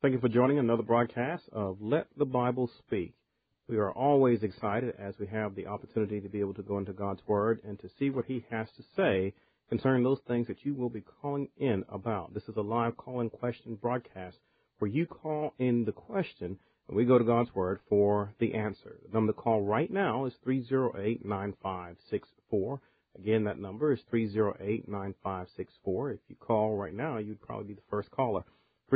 Thank you for joining another broadcast of Let the Bible Speak. We are always excited as we have the opportunity to be able to go into God's Word and to see what He has to say concerning those things that you will be calling in about. This is a live call-in question broadcast where you call in the question and we go to God's Word for the answer. The number to call right now is 308-9564. Again, that number is 308-9564. If you call right now, you'd probably be the first caller.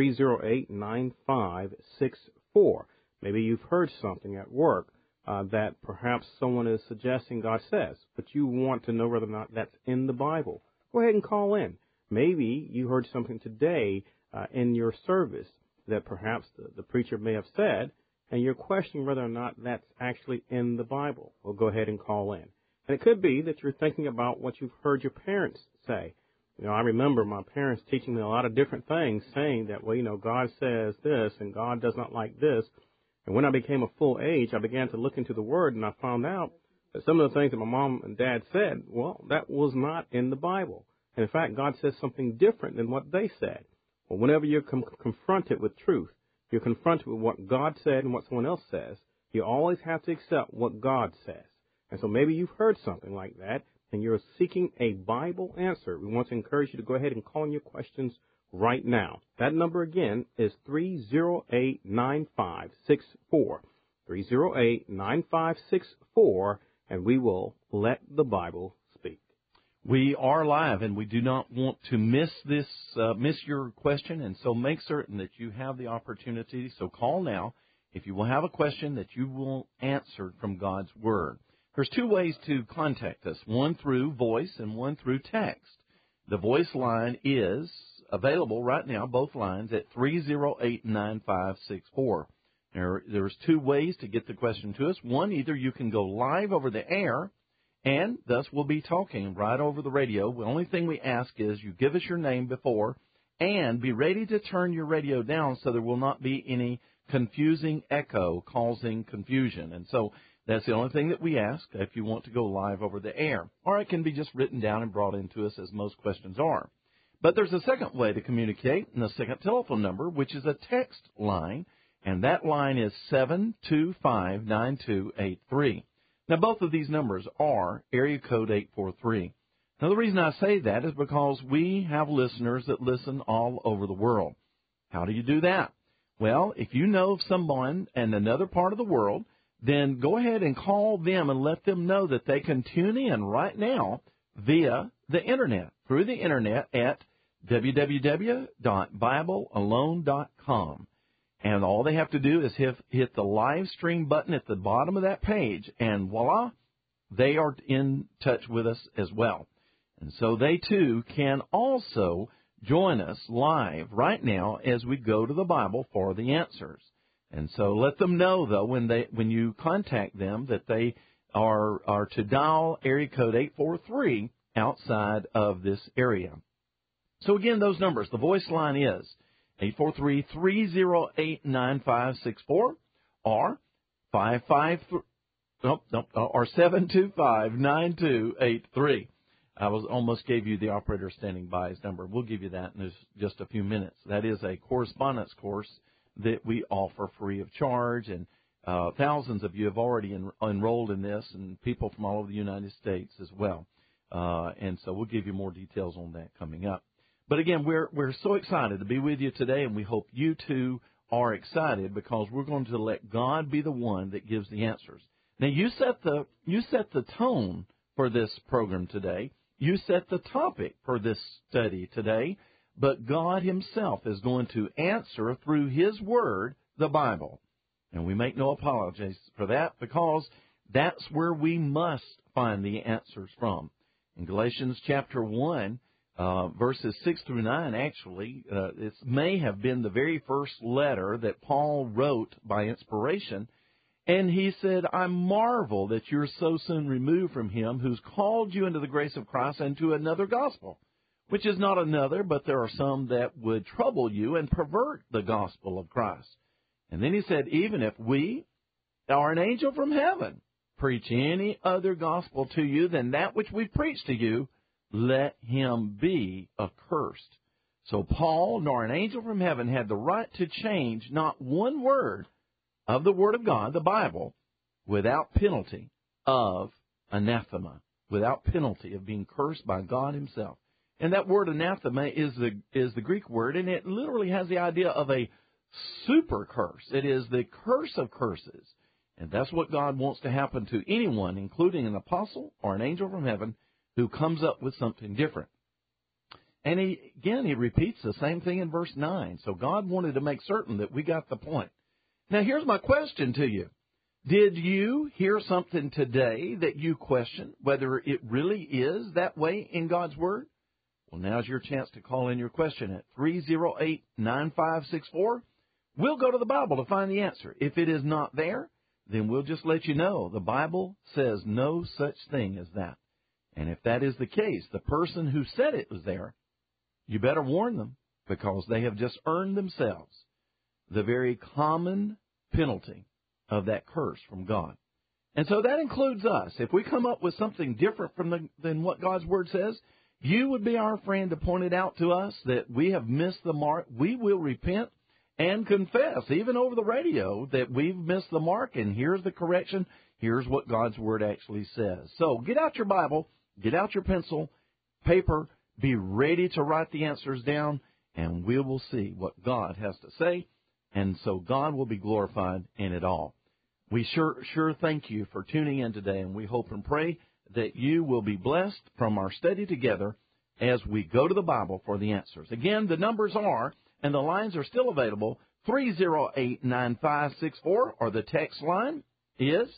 308-9564. Maybe you've heard something at work that perhaps someone is suggesting God says, but you want to know whether or not that's in the Bible. Go ahead and call in. Maybe you heard something today in your service that perhaps the preacher may have said, and you're questioning whether or not that's actually in the Bible. Well, go ahead and call in. And it could be that you're thinking about what you've heard your parents say. You know, I remember my parents teaching me a lot of different things, saying that, well, you know, God says this and God does not like this. And when I became a full age, I began to look into the Word, and I found out that some of the things that my mom and dad said, well, that was not in the Bible. And in fact, God says something different than what they said. Well, whenever you're confronted with truth, you're confronted with what God said and what someone else says, you always have to accept what God says. And so maybe you've heard something like that, and you're seeking a Bible answer. We want to encourage you to go ahead and call in your questions right now. That number again is 308-9564. 308-9564, and we will let the Bible speak. We are live, and we do not want to miss your question, and so make certain that you have the opportunity. So call now if you will have a question that you will answer from God's Word. There's two ways to contact us, one through voice and one through text. The voice line is available right now, both lines, at 308-9564. There's two ways to get the question to us. One, either you can go live over the air, and thus we'll be talking right over the radio. The only thing we ask is you give us your name before, and be ready to turn your radio down so there will not be any confusing echo causing confusion. And so that's the only thing that we ask if you want to go live over the air. Or it can be just written down and brought into us, as most questions are. But there's a second way to communicate, and a second telephone number, which is a text line, and that line is 725-9283. Now, both of these numbers are area code 843. Now, the reason I say that is because we have listeners that listen all over the world. How do you do that? Well, if you know of someone in another part of the world, then go ahead and call them and let them know that they can tune in right now via the Internet, through the Internet at www.biblealone.com. And all they have to do is hit the live stream button at the bottom of that page, and voila, they are in touch with us as well. And so they, too, can also join us live right now as we go to the Bible for the answers. And so let them know, though, when you contact them that they are to dial area code 843 outside of this area. So, again, those numbers. The voice line is 843-308-9564 or 725-9283. I almost gave you the operator standing by's number. We'll give you that in just a few minutes. That is a correspondence course that we offer free of charge, and thousands of you have already enrolled in this, and people from all over the United States as well. And so we'll give you more details on that coming up. But again, we're so excited to be with you today, and we hope you too are excited because we're going to let God be the one that gives the answers. Now, you set the tone for this program today. You set the topic for this study today. But God Himself is going to answer through His Word, the Bible. And we make no apologies for that because that's where we must find the answers from. In Galatians chapter 1, verses 6 through 9, actually, it may have been the very first letter that Paul wrote by inspiration. And he said, I marvel that you're so soon removed from Him who's called you into the grace of Christ and to another gospel, which is not another, but there are some that would trouble you and pervert the gospel of Christ. And then he said, even if we or an angel from heaven preach any other gospel to you than that which we preach to you, let him be accursed. So Paul nor an angel from heaven had the right to change not one word of the Word of God, the Bible, without penalty of anathema, without penalty of being cursed by God himself. And that word anathema is the Greek word, and it literally has the idea of a super curse. It is the curse of curses. And that's what God wants to happen to anyone, including an apostle or an angel from heaven, who comes up with something different. And he repeats the same thing in verse 9. So God wanted to make certain that we got the point. Now, here's my question to you. Did you hear something today that you question whether it really is that way in God's Word? Well, now's your chance to call in your question at 308-9564. We'll go to the Bible to find the answer. If it is not there, then we'll just let you know. The Bible says no such thing as that. And if that is the case, the person who said it was there, you better warn them, because they have just earned themselves the very common penalty of that curse from God. And so that includes us. If we come up with something different than what God's Word says, you would be our friend to point it out to us that we have missed the mark. We will repent and confess, even over the radio, that we've missed the mark, and here's the correction. Here's what God's Word actually says. So get out your Bible, get out your pencil, paper, be ready to write the answers down, and we will see what God has to say, and so God will be glorified in it all. We sure thank you for tuning in today, and we hope and pray that you will be blessed from our study together as we go to the Bible for the answers. Again, the numbers are, and the lines are still available, 308-9564, or the text line is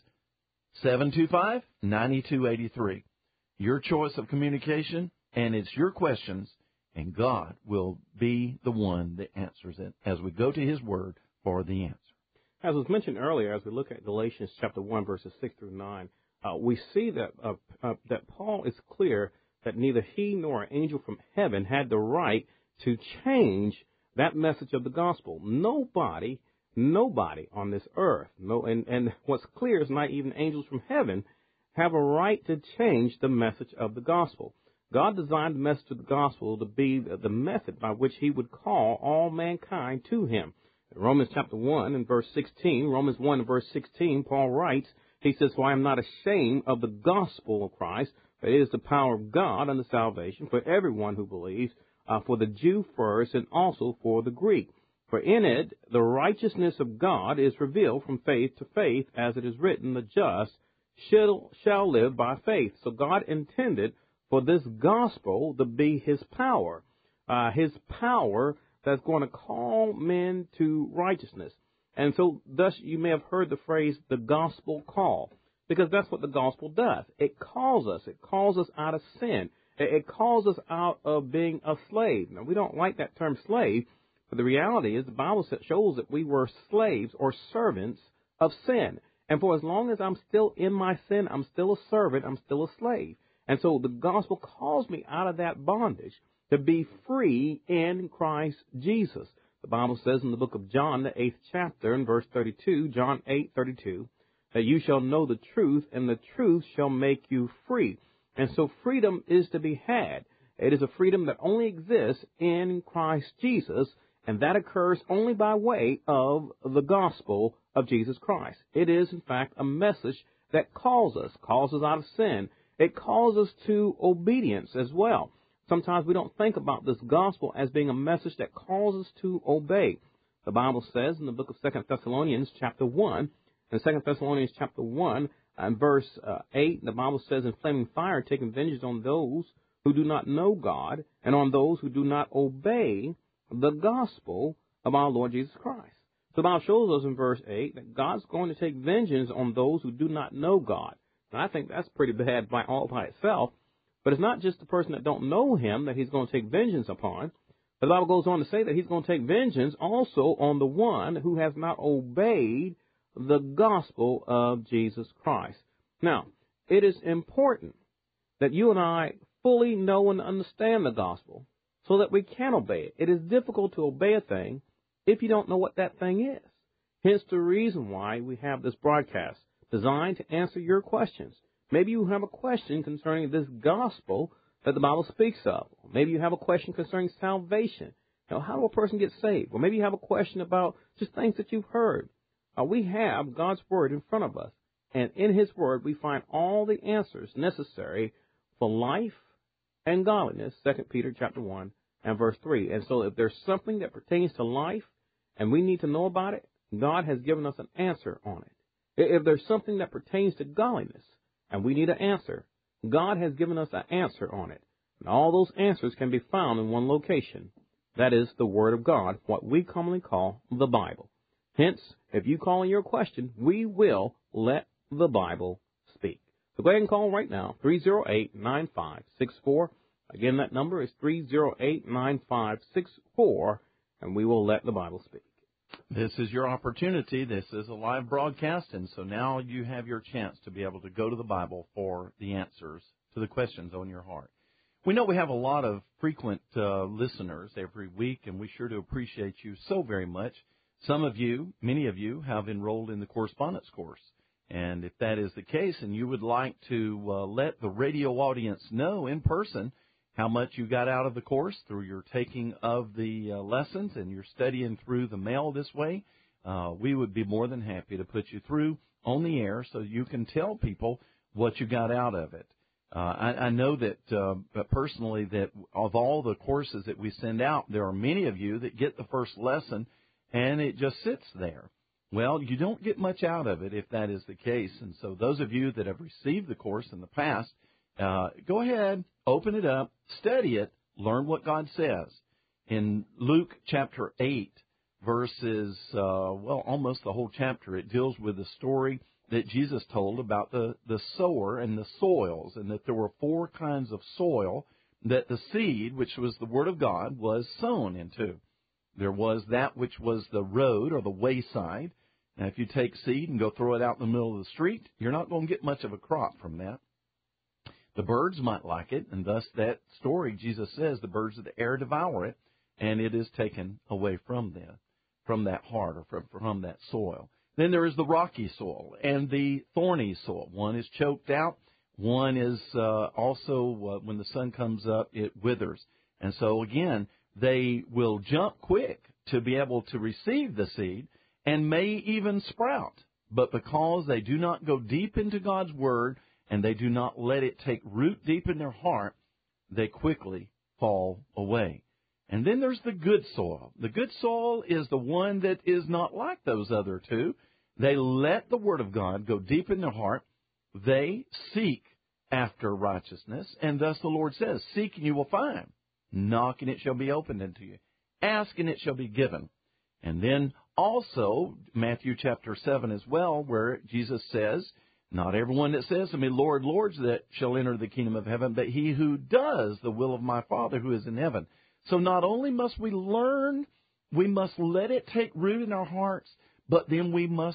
725-9283. Your choice of communication, and it's your questions, and God will be the one that answers it as we go to His Word for the answer. As was mentioned earlier, as we look at Galatians chapter 1, verses 6 through 9, we see that Paul is clear that neither he nor an angel from heaven had the right to change that message of the gospel. Nobody on this earth, and what's clear is not even angels from heaven have a right to change the message of the gospel. God designed the message of the gospel to be the method by which He would call all mankind to Him. In Romans chapter 1 and verse 16, Romans 1 and verse 16, Paul writes, he says, "For I am not ashamed of the gospel of Christ, but it is the power of God unto salvation for everyone who believes, for the Jew first and also for the Greek. For in it the righteousness of God is revealed from faith to faith, as it is written, the just shall live by faith." So God intended for this gospel to be His power that's going to call men to righteousness. And so thus you may have heard the phrase, the gospel call, because that's what the gospel does. It calls us out of sin. It calls us out of being a slave. Now, we don't like that term slave, but the reality is the Bible shows that we were slaves or servants of sin. And for as long as I'm still in my sin, I'm still a servant, I'm still a slave. And so the gospel calls me out of that bondage to be free in Christ Jesus. The Bible says in the book of John, the 8th chapter, in verse 32, John 8:32, that you shall know the truth, and the truth shall make you free. And so freedom is to be had. It is a freedom that only exists in Christ Jesus, and that occurs only by way of the gospel of Jesus Christ. It is, in fact, a message that calls us out of sin. It calls us to obedience as well. Sometimes we don't think about this gospel as being a message that calls us to obey. The Bible says in the book of 2 Thessalonians chapter 1, in 2 Thessalonians chapter 1 and verse 8, the Bible says, "In flaming fire, taking vengeance on those who do not know God and on those who do not obey the gospel of our Lord Jesus Christ." The Bible shows us in verse 8 that God's going to take vengeance on those who do not know God. And I think that's pretty bad all by itself. But it's not just the person that don't know Him that He's going to take vengeance upon. But the Bible goes on to say that He's going to take vengeance also on the one who has not obeyed the gospel of Jesus Christ. Now, it is important that you and I fully know and understand the gospel so that we can obey it. It is difficult to obey a thing if you don't know what that thing is. Hence the reason why we have this broadcast designed to answer your questions. Maybe you have a question concerning this gospel that the Bible speaks of. Maybe you have a question concerning salvation. How do a person get saved? Or maybe you have a question about just things that you've heard. We have God's Word in front of us. And in His Word, we find all the answers necessary for life and godliness, 2 Peter chapter 1 and verse 3. And so if there's something that pertains to life and we need to know about it, God has given us an answer on it. If there's something that pertains to godliness and we need an answer, God has given us an answer on it. And all those answers can be found in one location. That is the Word of God, what we commonly call the Bible. Hence, if you call in your question, we will let the Bible speak. So go ahead and call right now, 308-9564. Again, that number is 308-9564, and we will let the Bible speak. This is your opportunity. This is a live broadcast, and so now you have your chance to be able to go to the Bible for the answers to the questions on your heart. We know we have a lot of frequent listeners every week, and we sure do appreciate you so very much. Some of you, many of you, have enrolled in the correspondence course. And if that is the case and you would like to let the radio audience know in person how much you got out of the course through your taking of the lessons and your studying through the mail this way, we would be more than happy to put you through on the air so you can tell people what you got out of it. I know that personally that of all the courses that we send out, there are many of you that get the first lesson and it just sits there. Well, you don't get much out of it if that is the case. And so those of you that have received the course in the past, go ahead, open it up, study it, learn what God says. In Luke chapter 8, verses, almost the whole chapter, it deals with the story that Jesus told about the sower and the soils, and that there were 4 kinds of soil that the seed, which was the Word of God, was sown into. There was that which was the road or the wayside. Now, if you take seed and go throw it out in the middle of the street, you're not going to get much of a crop from that. The birds might like it, and thus that story, Jesus says, the birds of the air devour it, and it is taken away from them, from that heart or from that soil. Then there is the rocky soil and the thorny soil. One is choked out. One is also, when the sun comes up, it withers. And so, again, they will jump quick to be able to receive the seed and may even sprout. But because they do not go deep into God's Word and they do not let it take root deep in their heart, they quickly fall away. And then there's the good soil. The good soil is the one that is not like those other two. They let the Word of God go deep in their heart. They seek after righteousness. And thus the Lord says, seek and you will find. Knock and it shall be opened unto you. Ask and it shall be given. And then also Matthew chapter 7 as well, where Jesus says, not everyone that says to me, Lord, Lord, that shall enter the kingdom of heaven, but he who does the will of my Father who is in heaven. So not only must we learn, we must let it take root in our hearts, but then we must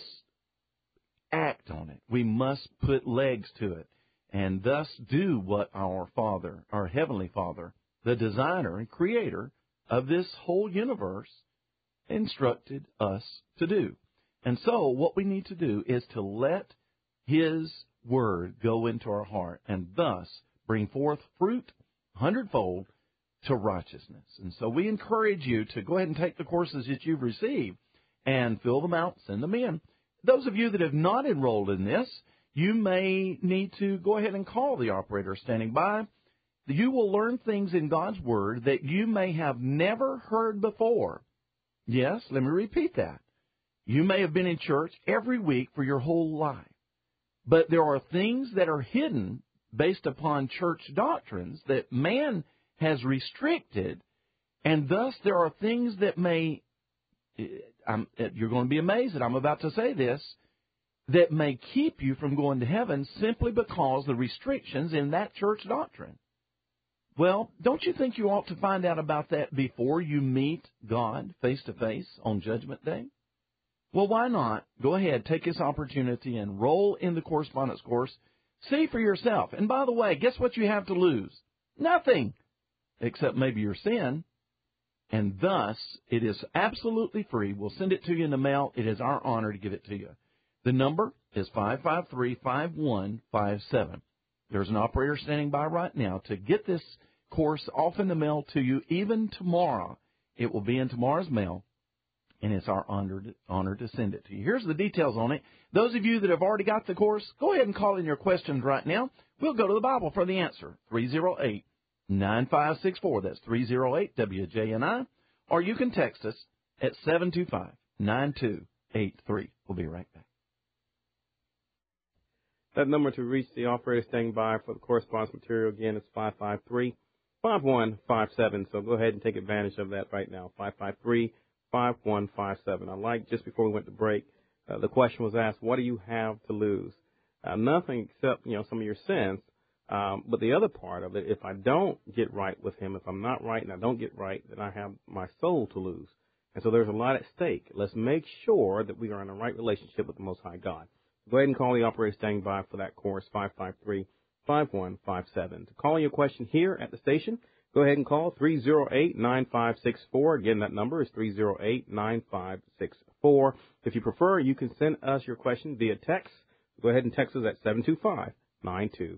act on it. We must put legs to it and thus do what our Father, our Heavenly Father, the designer and creator of this whole universe, instructed us to do. And so what we need to do is to let His Word go into our heart and thus bring forth fruit 100-fold to righteousness. And so we encourage you to go ahead and take the courses that you've received and fill them out, send them in. Those of you that have not enrolled in this, you may need to go ahead and call the operator standing by. You will learn things in God's Word that you may have never heard before. Yes, let me repeat that. You may have been in church every week for your whole life, but there are things that are hidden based upon church doctrines that man has restricted, and thus there are things that may, you're going to be amazed that I'm about to say this, that may keep you from going to heaven simply because the restrictions in that church doctrine. Well, don't you think you ought to find out about that before you meet God face to face on Judgment Day? Well, why not? Go ahead, take this opportunity and enroll in the correspondence course. See for yourself. And by the way, guess what you have to lose? Nothing, except maybe your sin. And thus, it is absolutely free. We'll send it to you in the mail. It is our honor to give it to you. The number is 553-5157. There's an operator standing by right now to get this course off in the mail to you even tomorrow. It will be in tomorrow's mail, and it's our honor to send it to you. Here's the details on it. Those of you that have already got the course, go ahead and call in your questions right now. We'll go to the Bible for the answer, 308-9564. That's 308-WJNI. Or you can text us at 725-9283. We'll be right back. That number to reach the operator standing by for the correspondence material, again, is 553-5157. So go ahead and take advantage of that right now, 553-5157. I like, just before we went to break, the question was asked, what do you have to lose? Nothing except, some of your sins. But the other part of it, if I don't get right with him, if I'm not right and I don't get right, then I have my soul to lose. And so there's a lot at stake. Let's make sure that we are in a right relationship with the Most High God. Go ahead and call the operator standing by for that course, 553-5157. To call your question here at the station, go ahead and call 308-9564. Again, that number is 308-9564. If you prefer, you can send us your question via text. Go ahead and text us at 725-9283.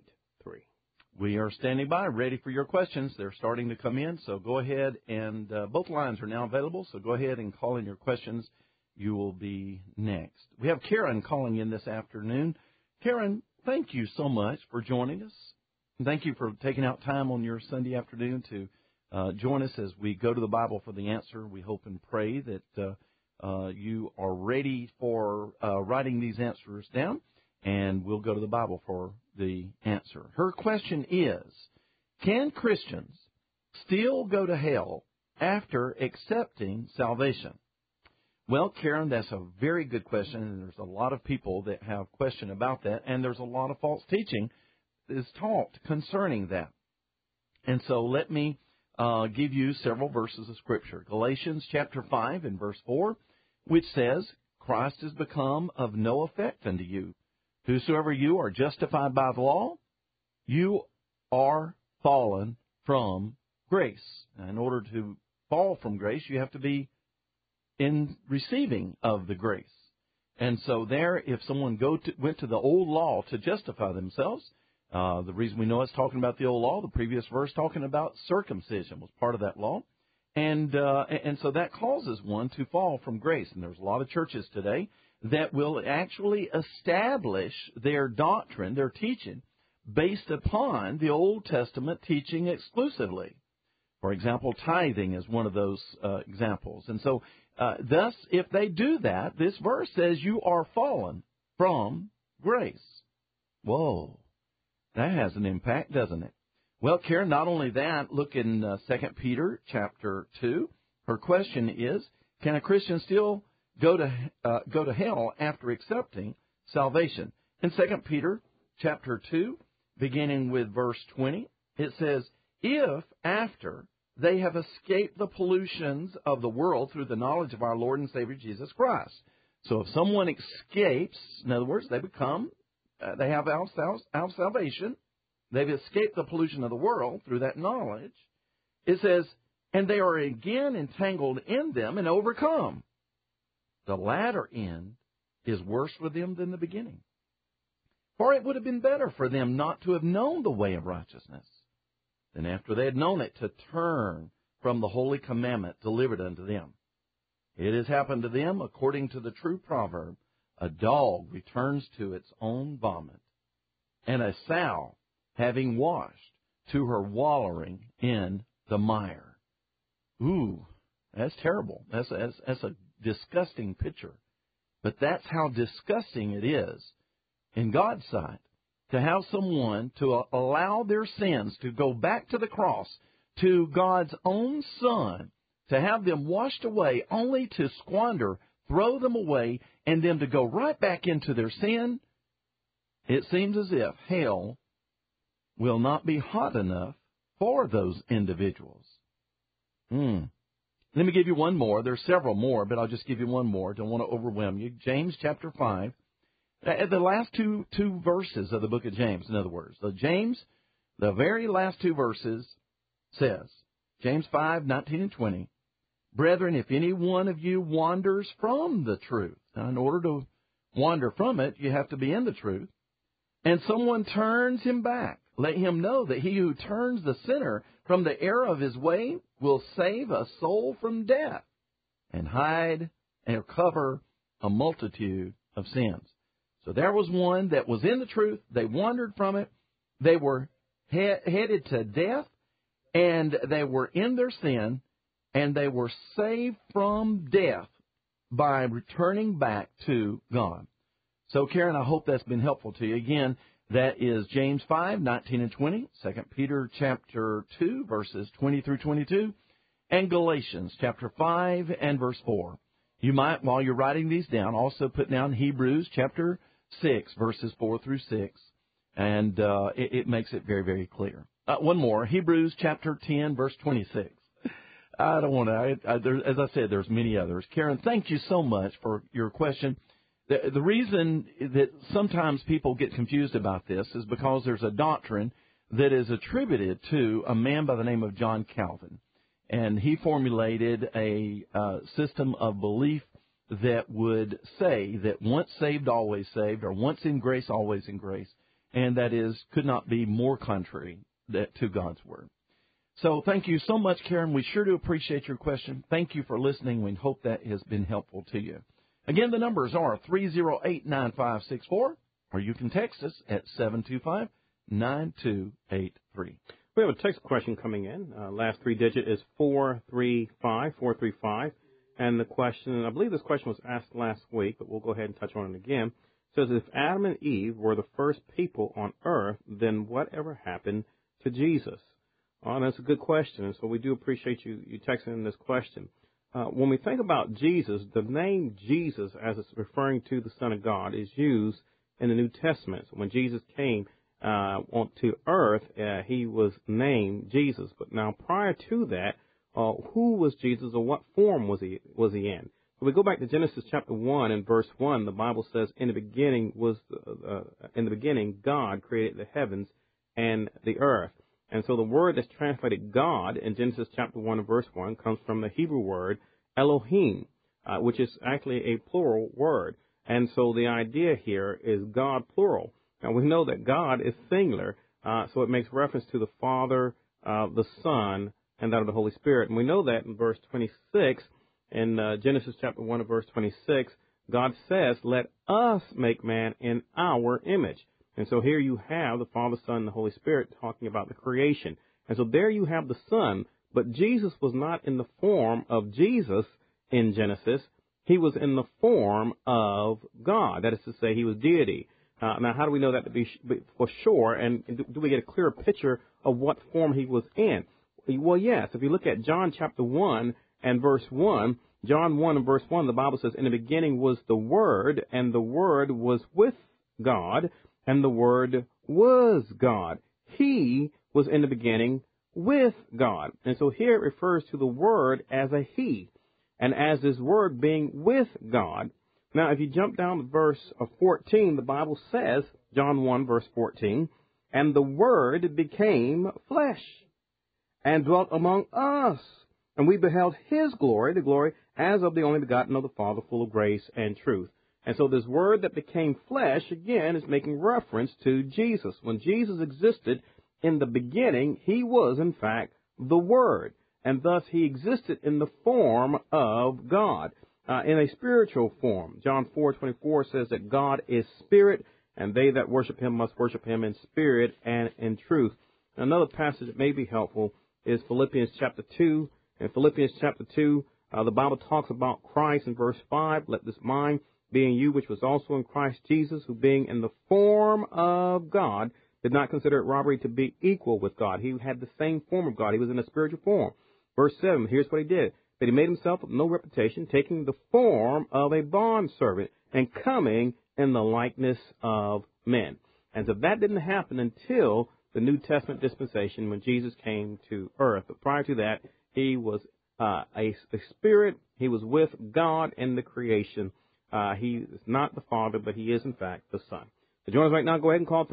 We are standing by, ready for your questions. They're starting to come in, so go ahead and both lines are now available, so go ahead and call in your questions. You will be next. We have Karen calling in this afternoon. Karen, thank you so much for joining us. Thank you for taking out time on your Sunday afternoon to join us as we go to the Bible for the answer. We hope and pray that you are ready for writing these answers down, and we'll go to the Bible for the answer. Her question is, can Christians still go to hell after accepting salvation? Well, Karen, that's a very good question, and there's a lot of people that have question about that, and there's a lot of false teaching that is taught concerning that. And so let me give you several verses of Scripture. Galatians chapter 5 and verse 4, which says, Christ is become of no effect unto you. Whosoever you are justified by the law, you are fallen from grace. Now, in order to fall from grace, you have to be in receiving of the grace. And so there, if someone went to the old law to justify themselves, the reason we know it's talking about the old law, the previous verse talking about circumcision was part of that law. And so that causes one to fall from grace. And there's a lot of churches today that will actually establish their doctrine, their teaching, based upon the Old Testament teaching exclusively. For example, tithing is one of those examples. And so thus, if they do that, this verse says you are fallen from grace. Whoa, that has an impact, doesn't it? Well, Karen, not only that, look in 2 Peter chapter 2. Her question is, can a Christian still go to hell after accepting salvation? In 2 Peter chapter 2, beginning with verse 20, it says, if after they have escaped the pollutions of the world through the knowledge of our Lord and Savior Jesus Christ. So if someone escapes, in other words, they have out salvation, they've escaped the pollution of the world through that knowledge, it says, and they are again entangled in them and overcome. The latter end is worse for them than the beginning. For it would have been better for them not to have known the way of righteousness, than after they had known it to turn from the holy commandment delivered unto them. It has happened to them according to the true proverb, a dog returns to its own vomit, and a sow, having washed, to her wallowing in the mire. Ooh, that's terrible. That's a disgusting picture. But that's how disgusting it is in God's sight, to have someone to allow their sins to go back to the cross, to God's own Son, to have them washed away, only to squander, throw them away, and them to go right back into their sin. It seems as if hell will not be hot enough for those individuals. Let me give you one more. There's several more, but I'll just give you one more. Don't want to overwhelm you. James chapter 5. The last two verses of the book of James, in other words. So James, the very last two verses says, James 5, 19 and 20, Brethren, if any one of you wanders from the truth, now in order to wander from it, you have to be in the truth, and someone turns him back, Let him know that he who turns the sinner from the error of his way will save a soul from death and hide and cover a multitude of sins. So there was one that was in the truth. They wandered from it. They were headed to death, and they were in their sin, and they were saved from death by returning back to God. So, Karen, I hope that's been helpful to you. Again, that is James 5:19 and 20, 2 Peter chapter 2, verses 20 through 22, and Galatians chapter 5 and verse 4. You might, while you're writing these down, also put down Hebrews chapter 6, verses 4 through 6, and it makes it very, very clear. One more, Hebrews chapter 10, verse 26. I don't want to, as I said, there's many others. Karen, thank you so much for your question. The reason that sometimes people get confused about this is because there's a doctrine that is attributed to a man by the name of John Calvin. And he formulated a system of belief that would say that once saved, always saved, or once in grace, always in grace. And that could not be more contrary to God's Word. So thank you so much, Karen. We sure do appreciate your question. Thank you for listening. We hope that has been helpful to you. Again, the numbers are 308-9564, or you can text us at 725-9283. We have a text question coming in. Last three digit is 435. And the question, I believe this question was asked last week, but we'll go ahead and touch on it again. It says, if Adam and Eve were the first people on earth, then whatever happened to Jesus? Oh, that's a good question, and so we do appreciate you texting in this question. When we think about Jesus, the name Jesus, as it's referring to the Son of God, is used in the New Testament. So when Jesus came onto earth, he was named Jesus. But now, prior to that, who was Jesus, or what form was he in? So we go back to Genesis chapter 1 and verse 1. The Bible says, in the beginning God created the heavens and the earth. And so the word that's translated God in Genesis chapter 1 and verse 1 comes from the Hebrew word Elohim, which is actually a plural word. And so the idea here is God plural. Now we know that God is singular, so it makes reference to the Father, the Son, and that of the Holy Spirit. And we know that in verse 26, in Genesis chapter 1 and verse 26, God says, let us make man in our image. And so here you have the Father, Son, and the Holy Spirit talking about the creation. And so there you have the Son, but Jesus was not in the form of Jesus in Genesis. He was in the form of God. That is to say, he was deity. Now, how do we know that to be for sure? And do we get a clearer picture of what form he was in? Well, yes. If you look at John chapter 1 and verse 1, John 1 and verse 1, the Bible says, in the beginning was the Word, and the Word was with God, and the Word was God. He was in the beginning with God. And so here it refers to the Word as a He, and as this Word being with God. Now, if you jump down to verse 14, the Bible says, John 1, verse 14, and the Word became flesh and dwelt among us, and we beheld His glory, the glory as of the only begotten of the Father, full of grace and truth. And so this Word that became flesh, again, is making reference to Jesus. When Jesus existed in the beginning, He was, in fact, the Word, and thus He existed in the form of God, in a spiritual form. John 4:24 says that God is spirit, and they that worship Him must worship Him in spirit and in truth. Another passage that may be helpful is Philippians chapter 2. In Philippians chapter 2, the Bible talks about Christ in verse 5, let this mind be in you, which was also in Christ Jesus, who being in the form of God, did not consider it robbery to be equal with God. He had the same form of God. He was in a spiritual form. Verse 7, here's what He did. That He made Himself of no reputation, taking the form of a bondservant and coming in the likeness of men. And so that didn't happen until the New Testament dispensation when Jesus came to earth. But prior to that, He was a spirit. He was with God in the creation. He is not the Father, but He is, in fact, the Son. So join us right now. Go ahead and call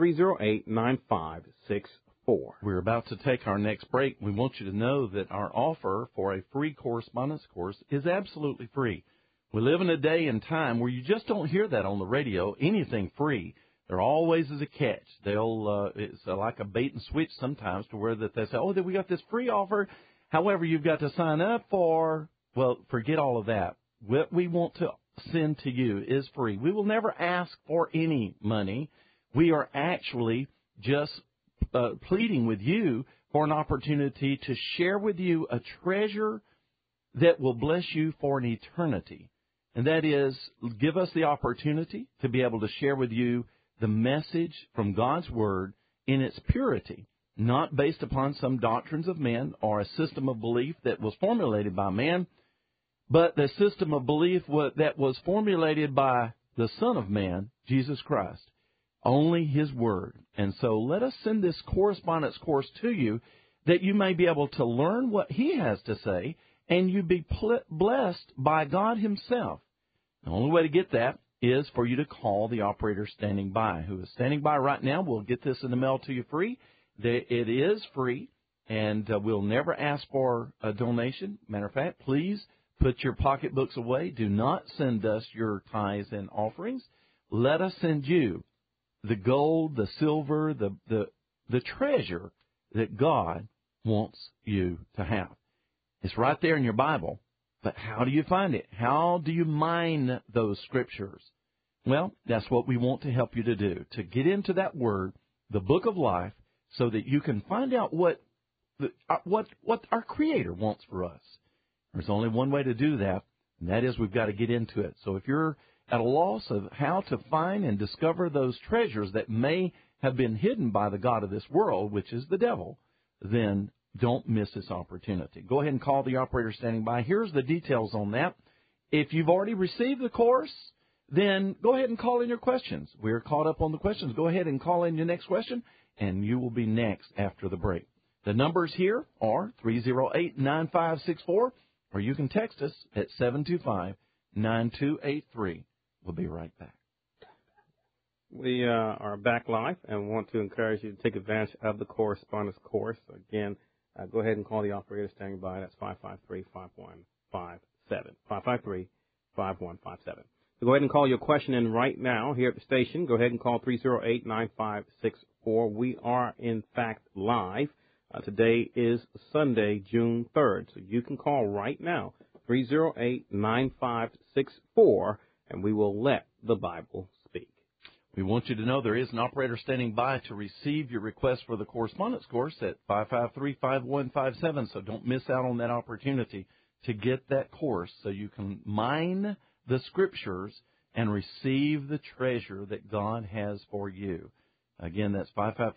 308-9564. We're about to take our next break. We want you to know that our offer for a free correspondence course is absolutely free. We live in a day and time where you just don't hear that on the radio, anything free. There always is a catch. It's like a bait and switch sometimes to where that they say, oh, we got this free offer. However, you've got to sign up for, well, forget all of that. What we want to send to you is free. We will never ask for any money. We are actually just pleading with you for an opportunity to share with you a treasure that will bless you for an eternity. And that is, give us the opportunity to be able to share with you the message from God's Word in its purity, not based upon some doctrines of men or a system of belief that was formulated by man, but the system of belief that was formulated by the Son of Man, Jesus Christ, only His Word. And so let us send this correspondence course to you that you may be able to learn what He has to say and you be blessed by God Himself. The only way to get that is for you to call the operator standing by, who is standing by right now. We'll get this in the mail to you free. It is free, and we'll never ask for a donation. Matter of fact, please put your pocketbooks away. Do not send us your tithes and offerings. Let us send you the gold, the silver, the treasure that God wants you to have. It's right there in your Bible. But how do you find it? How do you mine those scriptures? Well, that's what we want to help you to do, to get into that Word, the book of life, so that you can find out what our Creator wants for us. There's only one way to do that, and that is we've got to get into it. So if you're at a loss of how to find and discover those treasures that may have been hidden by the god of this world, which is the devil, then don't miss this opportunity. Go ahead and call the operator standing by. Here's the details on that. If you've already received the course, then go ahead and call in your questions. We're caught up on the questions. Go ahead and call in your next question, and you will be next after the break. The numbers here are 308-9564, or you can text us at 725-9283. We'll be right back. We are back live and want to encourage you to take advantage of the correspondence course. Again, go ahead and call the operator standing by. That's 553-5157. 553-5157. So go ahead and call your question in right now here at the station. Go ahead and call 308-9564. We are, in fact, live. Today is Sunday, June 3rd. So you can call right now, 308-9564, and we will let the Bible speak. We want you to know there is an operator standing by to receive your request for the correspondence course at 553-5157, so don't miss out on that opportunity to get that course so you can mine the Scriptures and receive the treasure that God has for you. Again, that's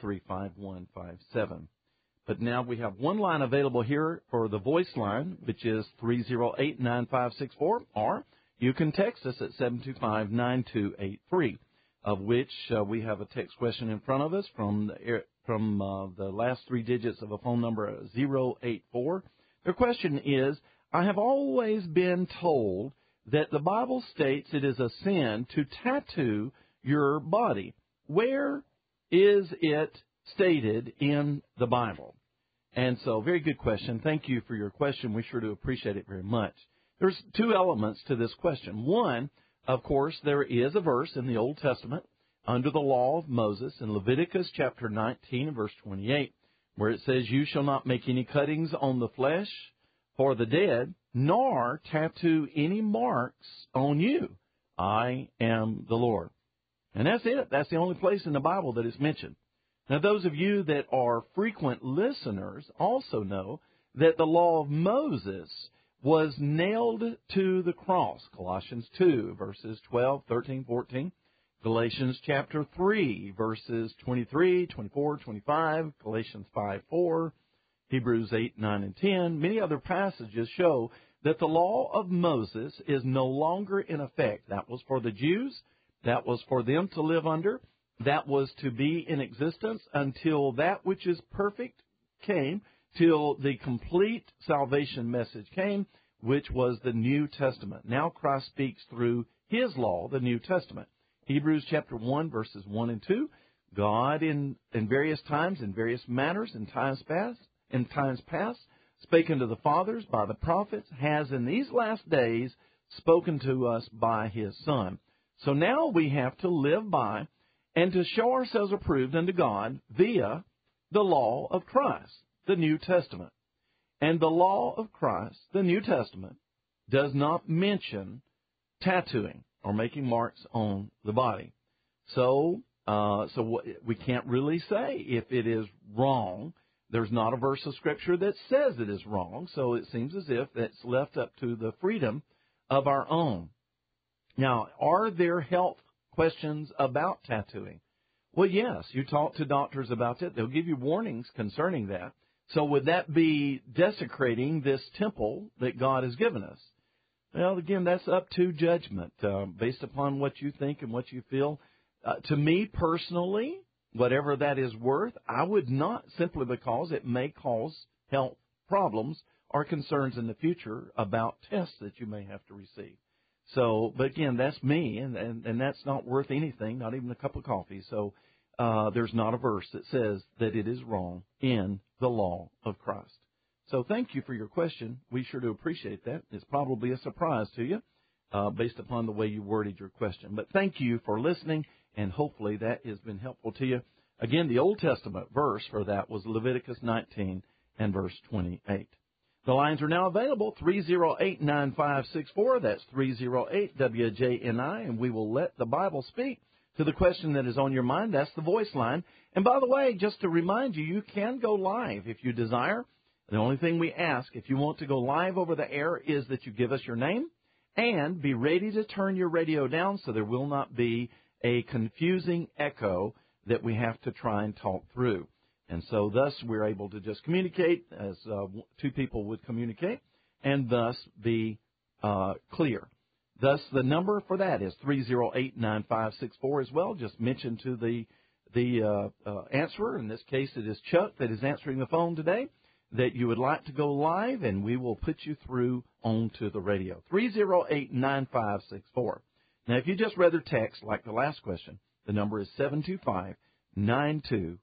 553-5157. But now we have one line available here for the voice line, which is 308-9564, or you can text us at 725-9283. Of which we have a text question in front of us from the last three digits of a phone number 084. Their question is, I have always been told that the Bible states it is a sin to tattoo your body. Where is it stated in the Bible? And so, very good question. Thank you for your question. We sure do appreciate it very much. There's two elements to this question. One, of course, there is a verse in the Old Testament under the law of Moses in Leviticus chapter 19 and verse 28 where it says, you shall not make any cuttings on the flesh for the dead, nor tattoo any marks on you. I am the Lord. And that's it. That's the only place in the Bible that is mentioned. Now, those of you that are frequent listeners also know that the law of Moses was nailed to the cross. Colossians 2, verses 12, 13, 14. Galatians chapter 3, verses 23, 24, 25. Galatians 5, 4. Hebrews 8, 9, and 10. Many other passages show that the law of Moses is no longer in effect. That was for the Jews. That was for them to live under. That was to be in existence until that which is perfect came, till the complete salvation message came, which was the New Testament. Now Christ speaks through His law, the New Testament. Hebrews chapter 1, verses 1 and 2. God in various times, in various manners, in times past, spake unto the fathers by the prophets, has in these last days spoken to us by His Son. So now we have to live by and to show ourselves approved unto God via the law of Christ, the New Testament. And the law of Christ, the New Testament, does not mention tattooing or making marks on the body. So we can't really say if it is wrong. There's not a verse of Scripture that says it is wrong, so it seems as if that's left up to the freedom of our own. Now, are there health questions about tattooing? Well, yes, you talk to doctors about it. They'll give you warnings concerning that. So would that be desecrating this temple that God has given us? Well, again, that's up to judgment based upon what you think and what you feel. To me personally, whatever that is worth, I would not, simply because it may cause health problems or concerns in the future about tests that you may have to receive. So, but again, that's me, and that's not worth anything, not even a cup of coffee. So there's not a verse that says that it is wrong in the law of Christ. So thank you for your question. We sure do appreciate that. It's probably a surprise to you based upon the way you worded your question. But thank you for listening, and hopefully that has been helpful to you. Again, the Old Testament verse for that was Leviticus 19 and verse 28. The lines are now available, 308-9564. That's 308-WJNI, and we will let the Bible speak to the question that is on your mind. That's the voice line. And by the way, just to remind you, you can go live if you desire. The only thing we ask, if you want to go live over the air, is that you give us your name and be ready to turn your radio down so there will not be a confusing echo that we have to try and talk through. And so thus we're able to just communicate as two people would communicate and thus be clear. Thus the number for that is 308-9564 as well. Just mention to the answerer, in this case it is Chuck that is answering the phone today, that you would like to go live, and we will put you through onto the radio. 308-9564. Now, if you just rather text, like the last question, the number is 725-9283.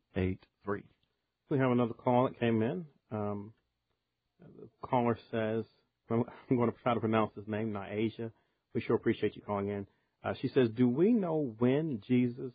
We have another call that came in. The caller says, I'm going to try to pronounce his name, Niasia. We sure appreciate you calling in. She says, do we know when Jesus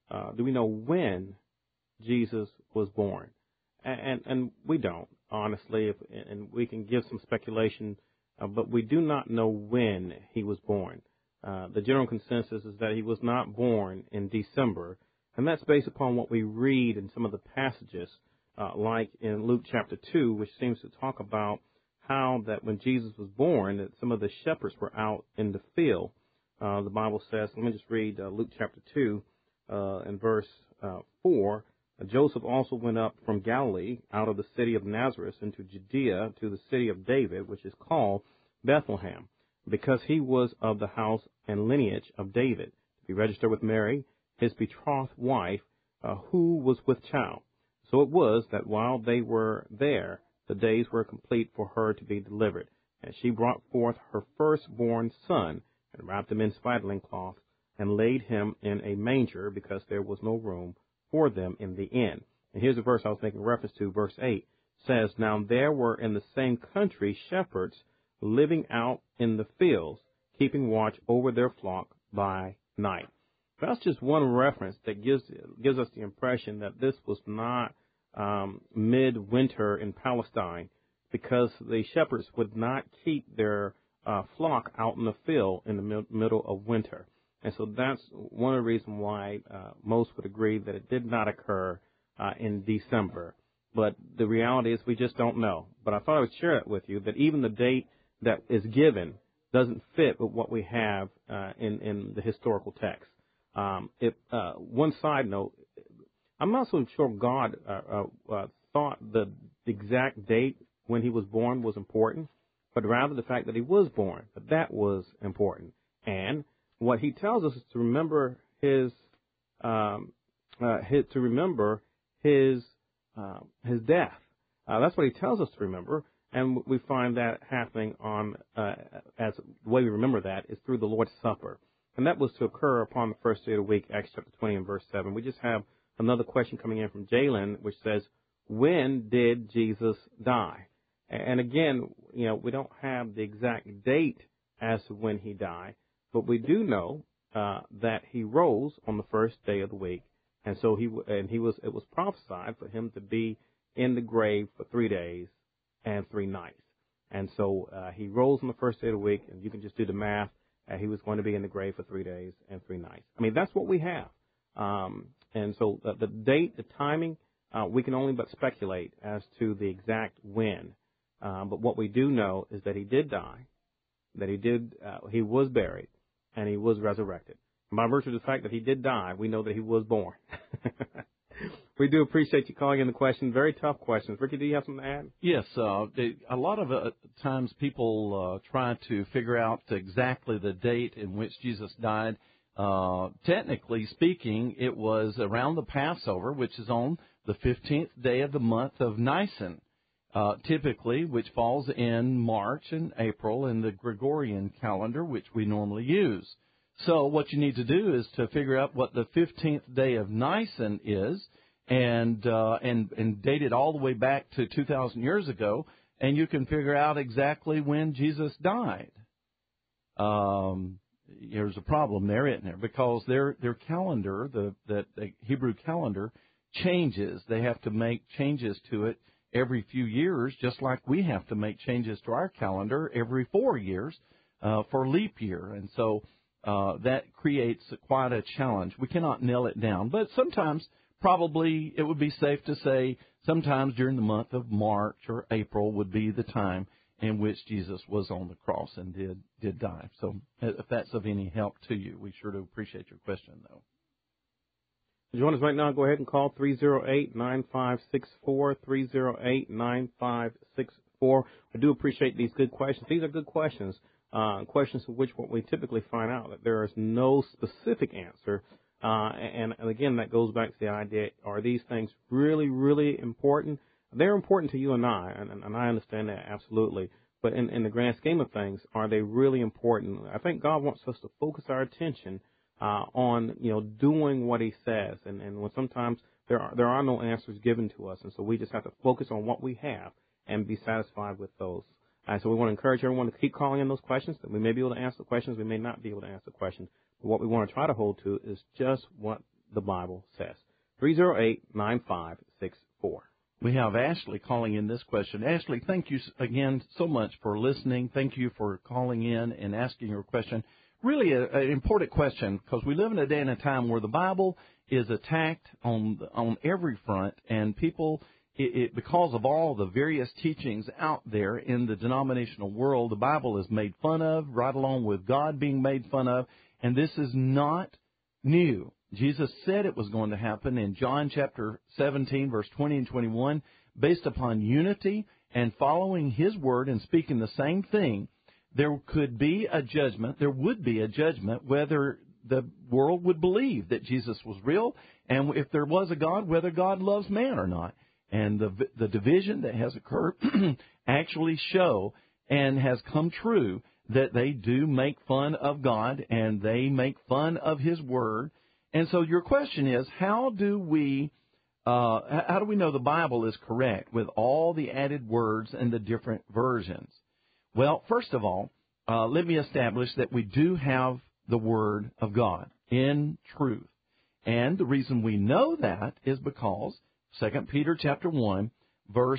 was born? And we don't, honestly, and we can give some speculation, but we do not know when he was born. The general consensus is that he was not born in December, and that's based upon what we read in some of the passages, like in Luke chapter 2, which seems to talk about how that when Jesus was born, that some of the shepherds were out in the field. The Bible says, let me just read Luke chapter 2 in verse 4. Joseph also went up from Galilee out of the city of Nazareth into Judea to the city of David, which is called Bethlehem, because he was of the house and lineage of David, to be registered with Mary, his betrothed wife, who was with child. So it was that while they were there, the days were complete for her to be delivered. And she brought forth her firstborn son, and wrapped him in swaddling cloth, and laid him in a manger, because there was no room for them in the inn. And here's the verse I was making reference to, verse 8, says, Now there were in the same country shepherds living out in the fields, keeping watch over their flock by night. That's just one reference that gives us the impression that this was not midwinter in Palestine, because the shepherds would not keep their flock out in the field in the middle of winter. And so that's one of the reasons why most would agree that it did not occur in December. But the reality is we just don't know. But I thought I would share it with you that even the date that is given doesn't fit with what we have in the historical text. One side note, I'm not so sure God thought the exact date when he was born was important, but rather the fact that he was born. But that was important. And what he tells us is to remember his death. That's what he tells us to remember, and we find that happening as the way we remember that is through the Lord's Supper, and that was to occur upon the first day of the week, Acts chapter 20 and verse 7. We just have another question coming in from Jalen, which says, when did Jesus die? And again, we don't have the exact date as to when he died, but we do know that he rose on the first day of the week, And so it was prophesied for him to be in the grave for 3 days and 3 nights. And so he rose on the first day of the week, and you can just do the math. He was going to be in the grave for 3 days and 3 nights. I mean, that's what we have. And so the date, the timing, we can only but speculate as to the exact when. But what we do know is that he did die, that he was buried, and he was resurrected. And by virtue of the fact that he did die, we know that he was born. We do appreciate you calling in the question. Very tough questions. Ricky, do you have something to add? Yes. A lot of times people try to figure out exactly the date in which Jesus died. Technically speaking, it was around the Passover, which is on the 15th day of the month of Nisan, typically, which falls in March and April in the Gregorian calendar, which we normally use. So what you need to do is to figure out what the 15th day of Nisan is, and date it all the way back to 2,000 years ago, and you can figure out exactly when Jesus died. There's a problem there, isn't there? Because their calendar, the Hebrew calendar, changes. They have to make changes to it every few years, just like we have to make changes to our calendar every 4 years for leap year. And so that creates quite a challenge. We cannot nail it down, but sometimes probably it would be safe to say sometimes during the month of March or April would be the time in which Jesus was on the cross and did die. So if that's of any help to you, we sure do appreciate your question, though. Join us right now. Go ahead and call 308-9564, 308-9564. I do appreciate these good questions. These are good questions, questions for which what we typically find out that there is no specific answer. And again, that goes back to the idea, are these things really, really important? They're important to you and I, and I understand that absolutely. But in the grand scheme of things, are they really important? I think God wants us to focus our attention on, doing what he says. And when sometimes there are no answers given to us. And so we just have to focus on what we have and be satisfied with those. And so we want to encourage everyone to keep calling in those questions. That we may be able to answer the questions. We may not be able to answer the questions. But what we want to try to hold to is just what the Bible says. 308-9564. We have Ashley calling in this question. Ashley, thank you again so much for listening. Thank you for calling in and asking your question. Really an important question, because we live in a day and a time where the Bible is attacked on every front, and people, because of all the various teachings out there in the denominational world, the Bible is made fun of, right along with God being made fun of, and this is not new. Jesus said it was going to happen in John chapter 17, verse 20 and 21, based upon unity and following his word and speaking the same thing. There could be a judgment, there would be a judgment, whether the world would believe that Jesus was real, and if there was a God, whether God loves man or not. And the division that has occurred actually show and has come true that they do make fun of God and they make fun of his word. And so your question is, how do we know the Bible is correct with all the added words and the different versions? Well, first of all, let me establish that we do have the Word of God in truth. And the reason we know that is because 2 Peter chapter 1, verse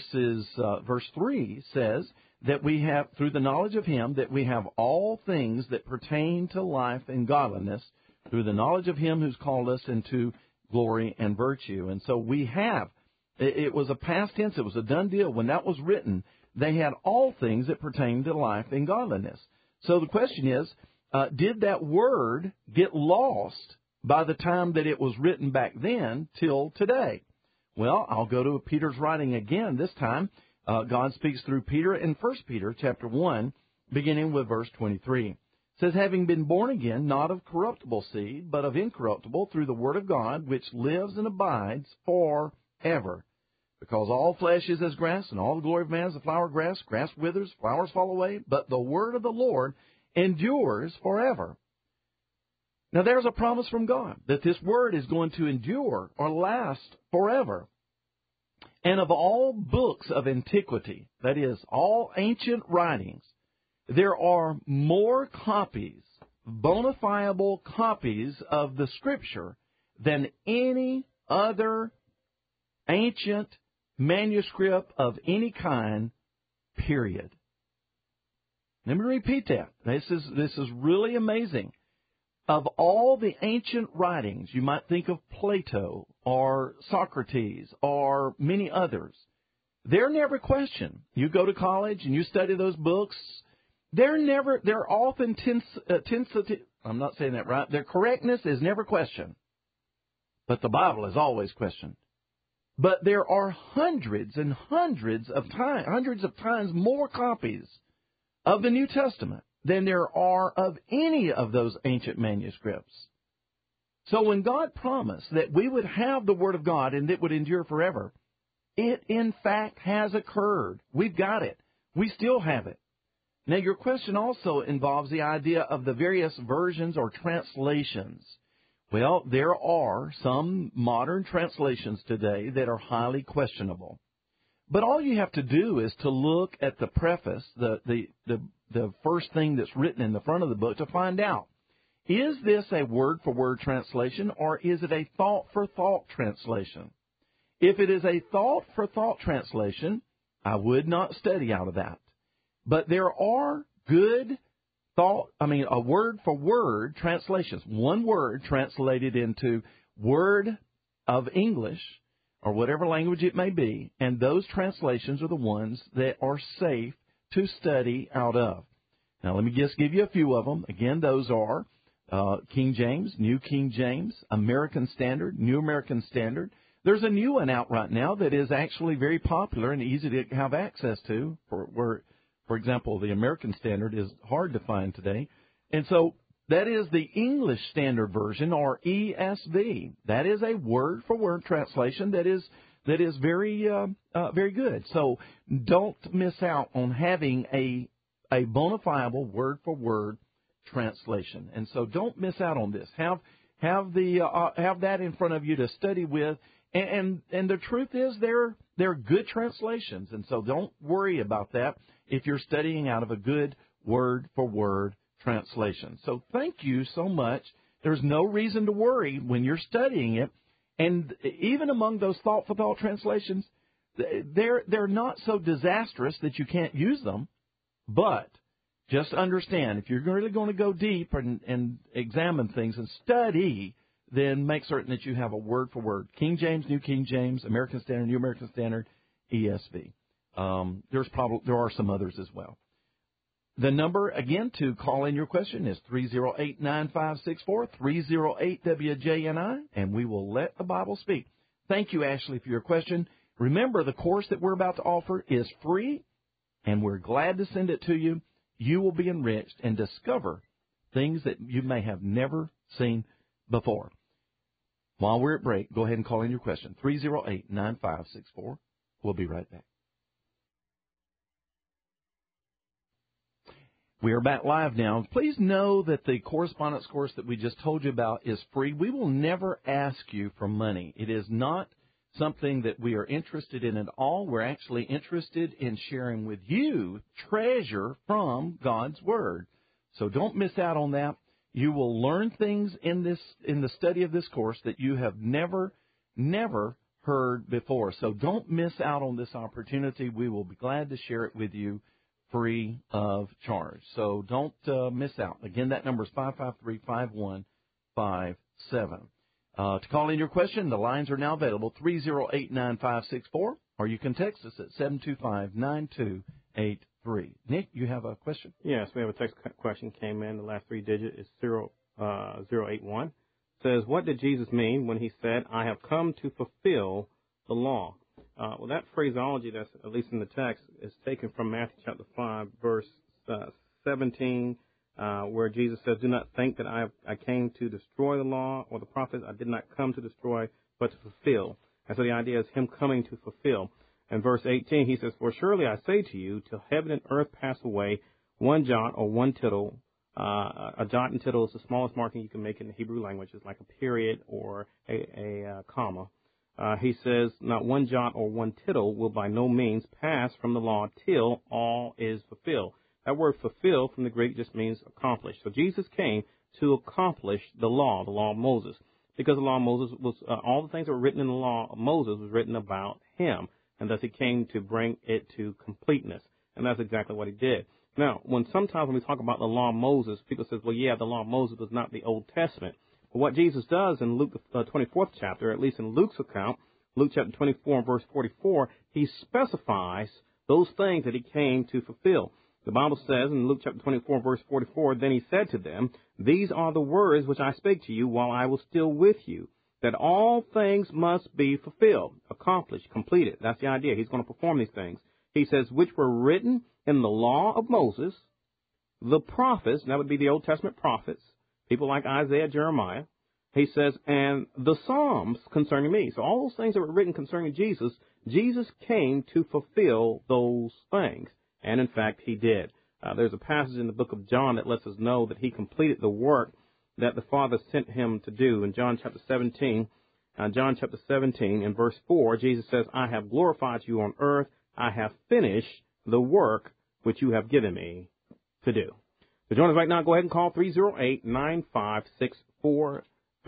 3 says that we have, through the knowledge of him, that we have all things that pertain to life and godliness, through the knowledge of him who's called us into glory and virtue. And so we have, it was a past tense, it was a done deal. When that was written, they had all things that pertain to life and godliness. So the question is, did that word get lost by the time that it was written back then till today? Well, I'll go to Peter's writing again. This time, God speaks through Peter in 1 Peter chapter 1, beginning with verse 23. It says, having been born again, not of corruptible seed, but of incorruptible, through the word of God, which lives and abides forever. Because all flesh is as grass, and all the glory of man is the flower of grass. Grass withers, flowers fall away, but the word of the Lord endures forever. Now, there's a promise from God that this word is going to endure or last forever. And of all books of antiquity, that is, all ancient writings, there are more copies, bona fide copies of the Scripture than any other ancient manuscript of any kind, period. Let me repeat that. This is really amazing. Of all the ancient writings, you might think of Plato or Socrates or many others. They're never questioned. You go to college and you study those books. They're often I'm not saying that right. Their correctness is never questioned. But the Bible is always questioned. But there are hundreds and hundreds of times more copies of the New Testament than there are of any of those ancient manuscripts. So when God promised that we would have the Word of God and it would endure forever, it in fact has occurred. We've got it. We still have it. Now your question also involves the idea of the various versions or translations. Well, there are some modern translations today that are highly questionable. But all you have to do is to look at the preface, the first thing that's written in the front of the book, to find out, is this a word-for-word translation or is it a thought-for-thought translation? If it is a thought-for-thought translation, I would not study out of that. But there are good a word-for-word translations, one word translated into word of English or whatever language it may be, and those translations are the ones that are safe to study out of. Now, let me just give you a few of them. Again, those are King James, New King James, American Standard, New American Standard. There's a new one out right now that is actually very popular and easy to have access to. For example, the American Standard is hard to find today. And so that is the English Standard Version, or ESV. That is a word-for-word translation that is very very good. So don't miss out on having a bona fide word-for-word translation. And so don't miss out on this. Have that in front of you to study with. And the truth is they're good translations. And so don't worry about that if you're studying out of a good word-for-word translation. So thank you so much. There's no reason to worry when you're studying it. And even among those thought-for-thought translations, they're not so disastrous that you can't use them. But just understand, if you're really going to go deep and examine things and study, then make certain that you have a word-for-word. King James, New King James, American Standard, New American Standard, ESV. There are some others as well. The number, again, to call in your question is 308-9564, 308-WJNI, and we will let the Bible speak. Thank you, Ashley, for your question. Remember, the course that we're about to offer is free, and we're glad to send it to you. You will be enriched and discover things that you may have never seen before. While we're at break, go ahead and call in your question, 308-9564. We'll be right back. We are back live now. Please know that the correspondence course that we just told you about is free. We will never ask you for money. It is not something that we are interested in at all. We're actually interested in sharing with you treasure from God's Word. So don't miss out on that. You will learn things in the study of this course that you have never heard before. So don't miss out on this opportunity. We will be glad to share it with you free of charge. So don't miss out. Again, that number is 553-5157. To call in your question, the lines are now available, 308-9564, or you can text us at 725-9283. Nick, you have a question? Yes, we have a text question came in. The last three digits is 081. It says, what did Jesus mean when he said, I have come to fulfill the law? Well, that phraseology that's at least in the text is taken from Matthew chapter 5, verse 17, where Jesus says, do not think that I came to destroy the law or the prophets. I did not come to destroy, but to fulfill. And so the idea is him coming to fulfill. And verse 18, he says, for surely I say to you, till heaven and earth pass away, one jot or one tittle. A jot and tittle is the smallest marking you can make in the Hebrew language. It's like a period or a comma. He says, not one jot or one tittle will by no means pass from the law till all is fulfilled. That word fulfill from the Greek just means accomplish. So Jesus came to accomplish the law of Moses. because the law of Moses was, all the things that were written in the law of Moses was written about him, and thus he came to bring it to completeness. And that's exactly what he did. Now, sometimes when we talk about the law of Moses, people say, well, yeah, the law of Moses was not the Old Testament. But what Jesus does in Luke, the 24th chapter, at least in Luke's account, Luke chapter 24 and verse 44, he specifies those things that he came to fulfill. The Bible says in Luke chapter 24, verse 44, then he said to them, these are the words which I spake to you while I was still with you, that all things must be fulfilled, accomplished, completed. That's the idea. He's going to perform these things. He says, which were written in the law of Moses, the prophets, and that would be the Old Testament prophets, people like Isaiah, Jeremiah. He says, and the Psalms concerning me. So all those things that were written concerning Jesus, Jesus came to fulfill those things. And in fact, he did. There's a passage in the book of John that lets us know that he completed the work that the Father sent him to do. In John chapter 17 in verse 4, Jesus says, I have glorified you on earth. I have finished the work which you have given me to do. So join us right now. Go ahead and call 308-9564,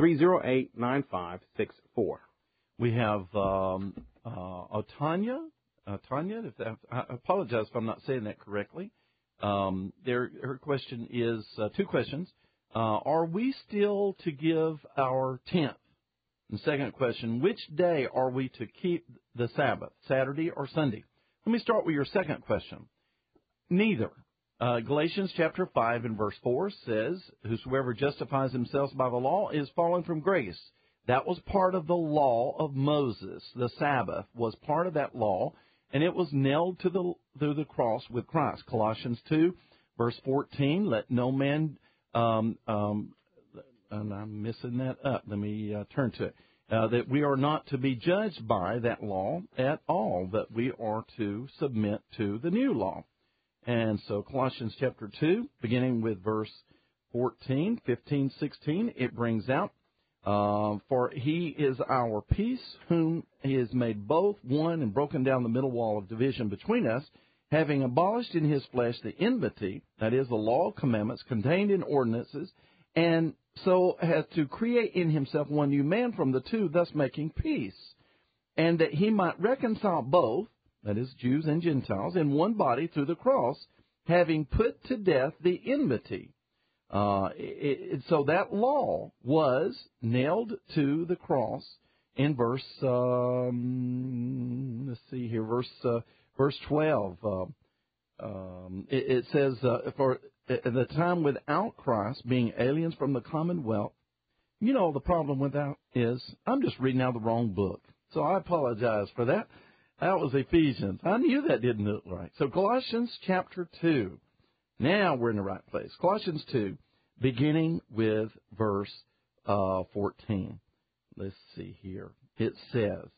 308-9564. We have Tanya, I apologize if I'm not saying that correctly. Her question is two questions. Are we still to give our tenth? And second question, which day are we to keep the Sabbath, Saturday or Sunday? Let me start with your second question. Neither. Galatians chapter 5 and verse 4 says, whosoever justifies himself by the law is fallen from grace. That was part of the law of Moses. The Sabbath was part of that law, and it was nailed to the cross with Christ. Colossians 2, verse 14, let no man, and I'm messing that up. Let me turn to it. That we are not to be judged by that law at all, that we are to submit to the new law. And so Colossians chapter 2, beginning with verse 14, 15, 16, it brings out, for he is our peace, whom he has made both one and broken down the middle wall of division between us, having abolished in his flesh the enmity, that is, the law of commandments contained in ordinances, and so has to create in himself one new man from the two, thus making peace, and that he might reconcile both, that is, Jews and Gentiles, in one body through the cross, having put to death the enmity. So that law was nailed to the cross in verse, verse 12. It says, for at the time without Christ, being aliens from the commonwealth. You know, the problem with that is I'm just reading out the wrong book. So I apologize for that. That was Ephesians. I knew that didn't look right. So Colossians chapter 2. Now we're in the right place. Colossians 2, beginning with verse 14. Let's see here. It says,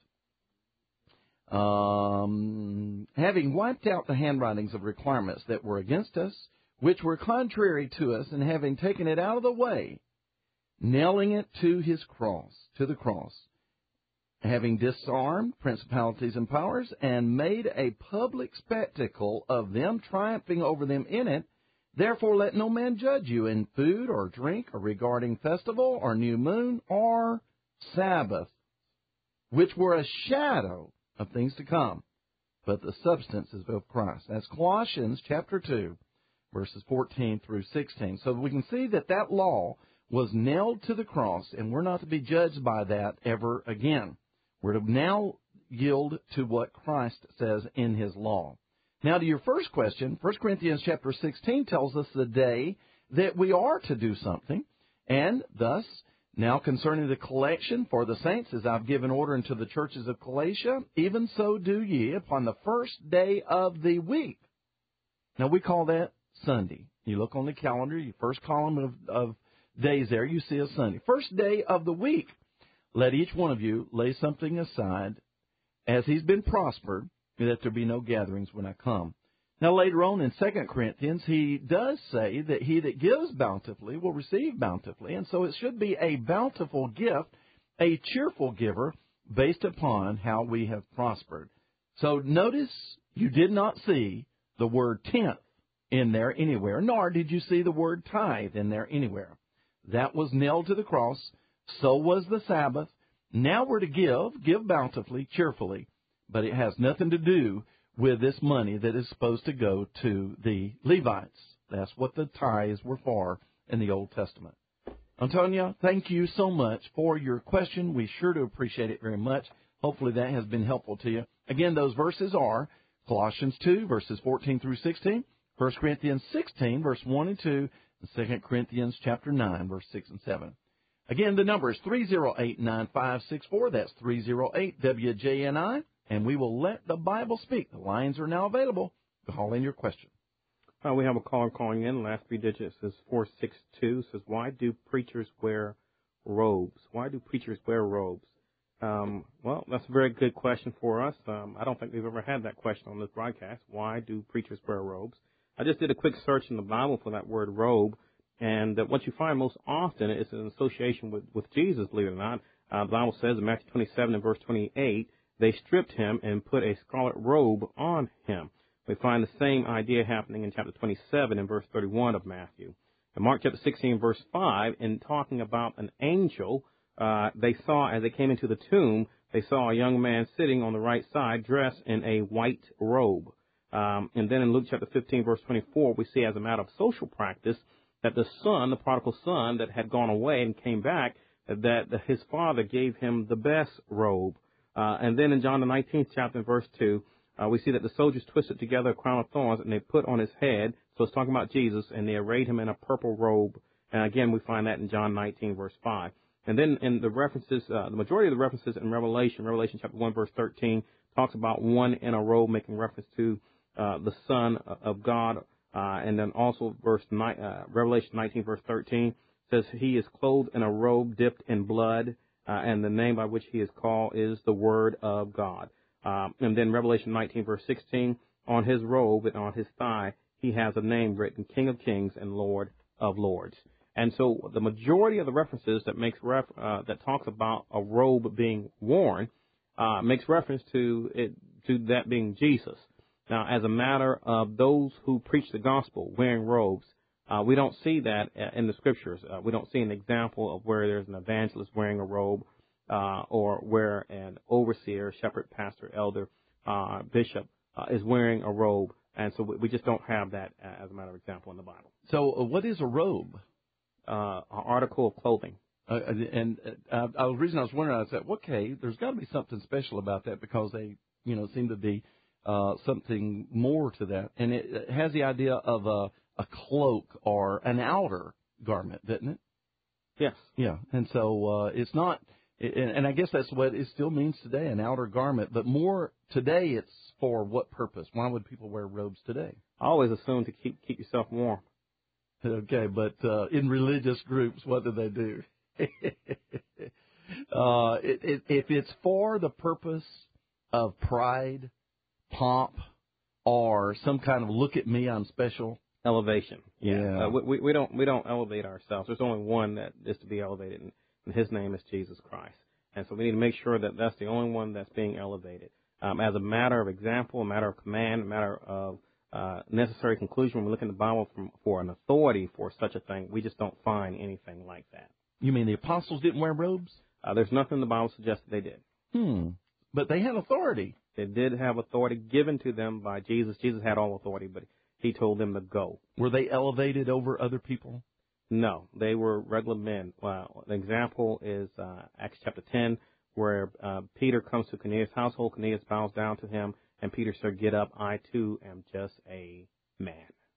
having wiped out the handwritings of requirements that were against us, which were contrary to us, and having taken it out of the way, nailing it to the cross, having disarmed principalities and powers, and made a public spectacle of them, triumphing over them in it. Therefore let no man judge you in food or drink, or regarding festival or new moon or Sabbath, which were a shadow of things to come, but the substance is of Christ. That's Colossians chapter 2, verses 14 through 16. So we can see that law was nailed to the cross, and we're not to be judged by that ever again. We're to now yield to what Christ says in his law. Now to your first question, 1 Corinthians chapter 16 tells us the day that we are to do something, and thus, now concerning the collection for the saints, as I've given order unto the churches of Galatia, even so do ye upon the first day of the week. Now we call that Sunday. You look on the calendar, your first column of days there, you see a Sunday. First day of the week. Let each one of you lay something aside as he's been prospered, that there be no gatherings when I come. Now later on in 2 Corinthians, he does say that he that gives bountifully will receive bountifully. And so it should be a bountiful gift, a cheerful giver, based upon how we have prospered. So notice you did not see the word tenth in there anywhere, nor did you see the word tithe in there anywhere. That was nailed to the cross So was the Sabbath. Now we're to give bountifully, cheerfully. But it has nothing to do with this money that is supposed to go to the Levites. That's what the tithes were for in the Old Testament. Antonia, thank you so much for your question. We sure do appreciate it very much. Hopefully that has been helpful to you. Again, those verses are Colossians 2, verses 14 through 16, 1 Corinthians 16, verse 1 and 2, and 2 Corinthians chapter 9, verse 6 and 7. Again, the number is 308-9564. That's 308-WJNI. And we will let the Bible speak. The lines are now available. Call in your question. We have a caller calling in. Last three digits is 462. Says, why do preachers wear robes? Why do preachers wear robes? Well, that's a very good question for us. I don't think we've ever had that question on this broadcast. Why do preachers wear robes? I just did a quick search in the Bible for that word robe, and what you find most often is an association with Jesus, believe it or not. The Bible says in Matthew 27 and verse 28, they stripped him and put a scarlet robe on him. We find the same idea happening in chapter 27 and verse 31 of Matthew. In Mark chapter 16, verse 5, in talking about an angel, they saw, as they came into the tomb, they saw a young man sitting on the right side dressed in a white robe. And then in Luke chapter 15, verse 24, we see as a matter of social practice that the son, the prodigal son that had gone away and came back, that his father gave him the best robe. And then in John the 19th chapter, verse 2, we see that the soldiers twisted together a crown of thorns and they put on his head. So it's talking about Jesus, and they arrayed him in a purple robe. And again, we find that in John 19, verse 5. And then in the references, the majority of the references in Revelation chapter 1, verse 13, talks about one in a robe, making reference to the Son of God. And then also Revelation 19, verse 13, says he is clothed in a robe dipped in blood, and the name by which he is called is the Word of God. And then Revelation 19, verse 16, on his robe and on his thigh, he has a name written, King of Kings and Lord of Lords. And so the majority of the references that that talks about a robe being worn makes reference to that being Jesus. Now, as a matter of those who preach the gospel wearing robes, we don't see that in the scriptures. We don't see an example of where there's an evangelist wearing a robe or where an overseer, shepherd, pastor, elder, bishop is wearing a robe. And so we just don't have that as a matter of example in the Bible. So what is a robe? An article of clothing. The reason I was wondering, I said, okay, there's got to be something special about that because they, seem to be something more to that. And it has the idea of a cloak or an outer garment, doesn't it? Yes. Yeah. And so it's not, and I guess that's what it still means today, an outer garment. But more today, it's for what purpose? Why would people wear robes today? I always assume to keep yourself warm. Okay, but in religious groups, what do they do? If it's for the purpose of pride, pomp, or some kind of look at me, I'm special. Elevation. Yeah. We don't elevate ourselves. There's only one that is to be elevated, and his name is Jesus Christ. And so we need to make sure that that's the only one that's being elevated. As a matter of example, a matter of command, a matter of necessary conclusion, when we look in the Bible for an authority for such a thing, we just don't find anything like that. You mean the apostles didn't wear robes? There's nothing in the Bible suggests that they did. But they had authority. They did have authority given to them by Jesus. Jesus had all authority, but he told them to go. Were they elevated over other people? No, they were regular men. Well, an example is Acts chapter 10, where Peter comes to Cornelius' household. Cornelius bows down to him, and Peter said, "Get up, I too am just a man."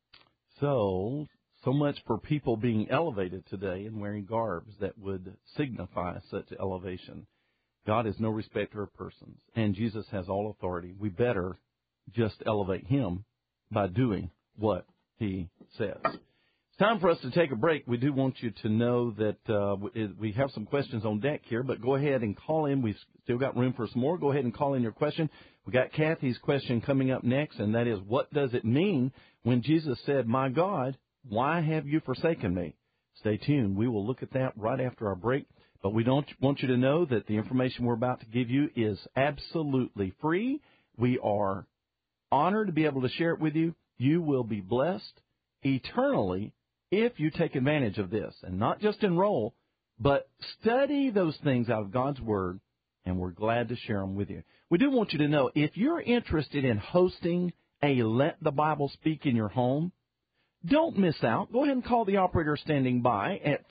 So much for people being elevated today and wearing garbs that would signify such elevation. God is no respecter of persons, and Jesus has all authority. We better just elevate him by doing what he says. It's time for us to take a break. We do want you to know that we have some questions on deck here, but go ahead and call in. We've still got room for some more. Go ahead and call in your question. We got Kathy's question coming up next, and that is, what does it mean when Jesus said, "My God, why have you forsaken me?" Stay tuned. We will look at that right after our break. But we don't want you to know that the information we're about to give you is absolutely free. We are honored to be able to share it with you. You will be blessed eternally if you take advantage of this, and not just enroll, But study those things out of God's Word, and we're glad to share them with you. We do want you to know, if you're interested in hosting a Let the Bible Speak in your home, don't miss out. Go ahead and call the operator standing by at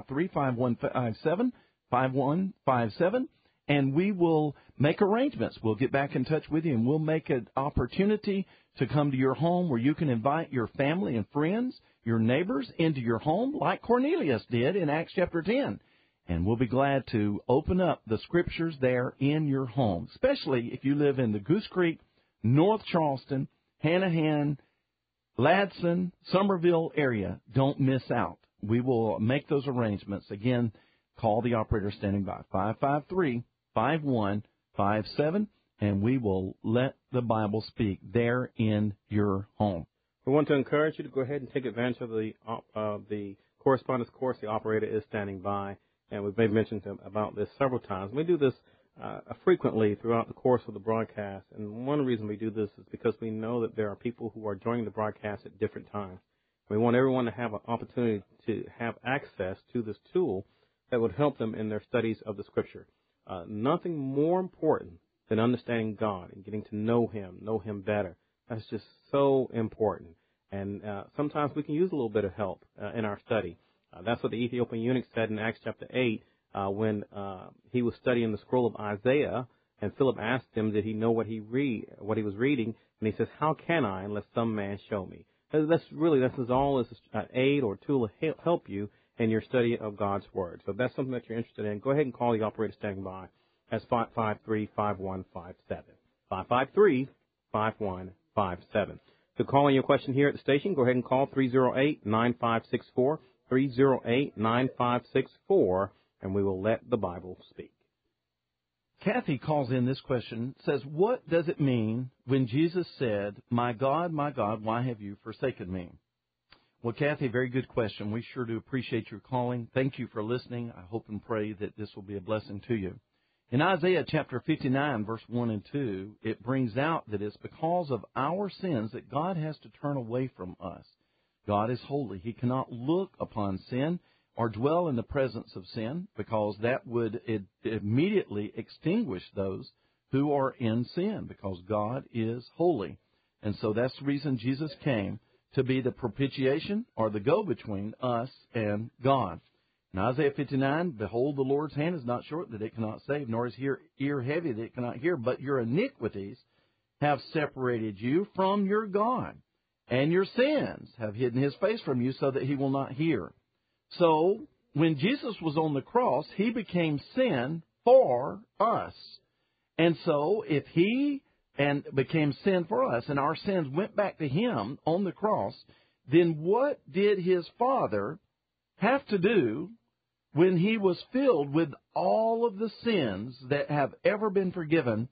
553-5157, and we will make arrangements. We'll get back in touch with you, and we'll make an opportunity to come to your home where you can invite your family and friends, your neighbors, into your home like Cornelius did in Acts chapter 10. And we'll be glad to open up the Scriptures there in your home, especially if you live in the Goose Creek, North Charleston, Hanahan, Ladson, Somerville area. Don't miss out. We will make those arrangements. Again, call the operator standing by, 553-5157, and we will let the Bible speak there in your home. We want to encourage you to go ahead and take advantage of the correspondence course. The operator is standing by, and we've maybe mentioned about this several times. We do this frequently throughout the course of the broadcast, and one reason we do this is because we know that there are people who are joining the broadcast at different times. We want everyone to have an opportunity to have access to this tool that would help them in their studies of the Scripture. Nothing more important than understanding God and getting to know Him better. That's just so important. And sometimes we can use a little bit of help in our study. That's what the Ethiopian eunuch said in Acts chapter 8 when he was studying the scroll of Isaiah, and Philip asked him, did he know what he was reading? And he says, how can I unless some man show me? This is all as an aid or tool to help you in your study of God's Word. So if that's something that you're interested in, go ahead and call the operator standing by. That's 553-5157. 553-5157. To call in your question here at the station, go ahead and call 308-9564, 308-9564, and we will let the Bible speak. Kathy calls in this question, says, what does it mean when Jesus said, my God, why have you forsaken me? Well, Kathy, very good question. We sure do appreciate your calling. Thank you for listening. I hope and pray that this will be a blessing to you. In Isaiah chapter 59, verse 1 and 2, it brings out that it's because of our sins that God has to turn away from us. God is holy. He cannot look upon sin or dwell in the presence of sin, because that would immediately extinguish those who are in sin, because God is holy. And so that's the reason Jesus came, to be the propitiation or the go-between us and God. In Isaiah 59, behold, the Lord's hand is not short that it cannot save, nor is his ear heavy that it cannot hear, but your iniquities have separated you from your God, and your sins have hidden his face from you so that he will not hear. So when Jesus was on the cross, he became sin for us. And so if he became sin for us, and our sins went back to him on the cross, then what did his Father have to do when he was filled with all of the sins that have ever been forgiven?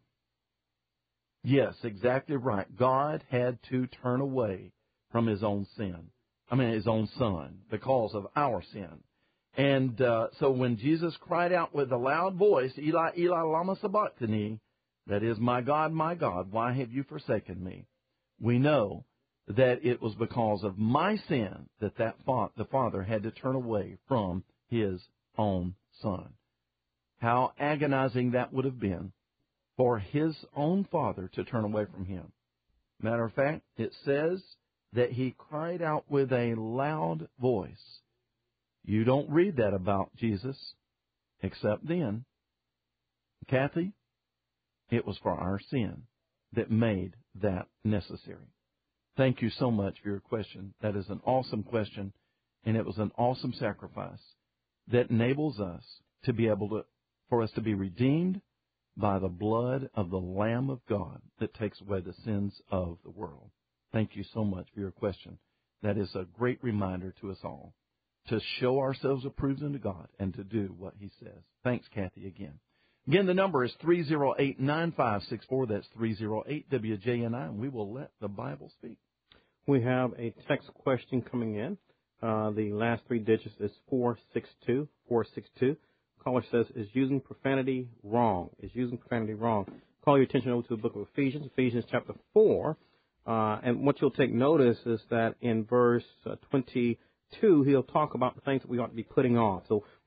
Yes, exactly right. God had to turn away from his own his own Son, because of our sin. And so when Jesus cried out with a loud voice, Eli, Eli, lama sabachthani, that is, my God, why have you forsaken me? We know that it was because of my sin that the Father had to turn away from his own Son. How agonizing that would have been for his own Father to turn away from him. Matter of fact, it says that he cried out with a loud voice. You don't read that about Jesus, except then. Kathy, it was for our sin that made that necessary. Thank you so much for your question. That is an awesome question, and it was an awesome sacrifice that enables us to be for us to be redeemed by the blood of the Lamb of God that takes away the sins of the world. Thank you so much for your question. That is a great reminder to us all to show ourselves approved unto God and to do what he says. Thanks, Kathy, again. Again, the number is 308-9564. That's 308-WJNI, and we will let the Bible speak. We have a text question coming in. The last three digits is 462. 462. Caller says, is using profanity wrong? Is using profanity wrong? Call your attention over to the book of Ephesians chapter 4. And what you'll take notice is that in verse 22, he'll talk about the things that we ought to be putting off. So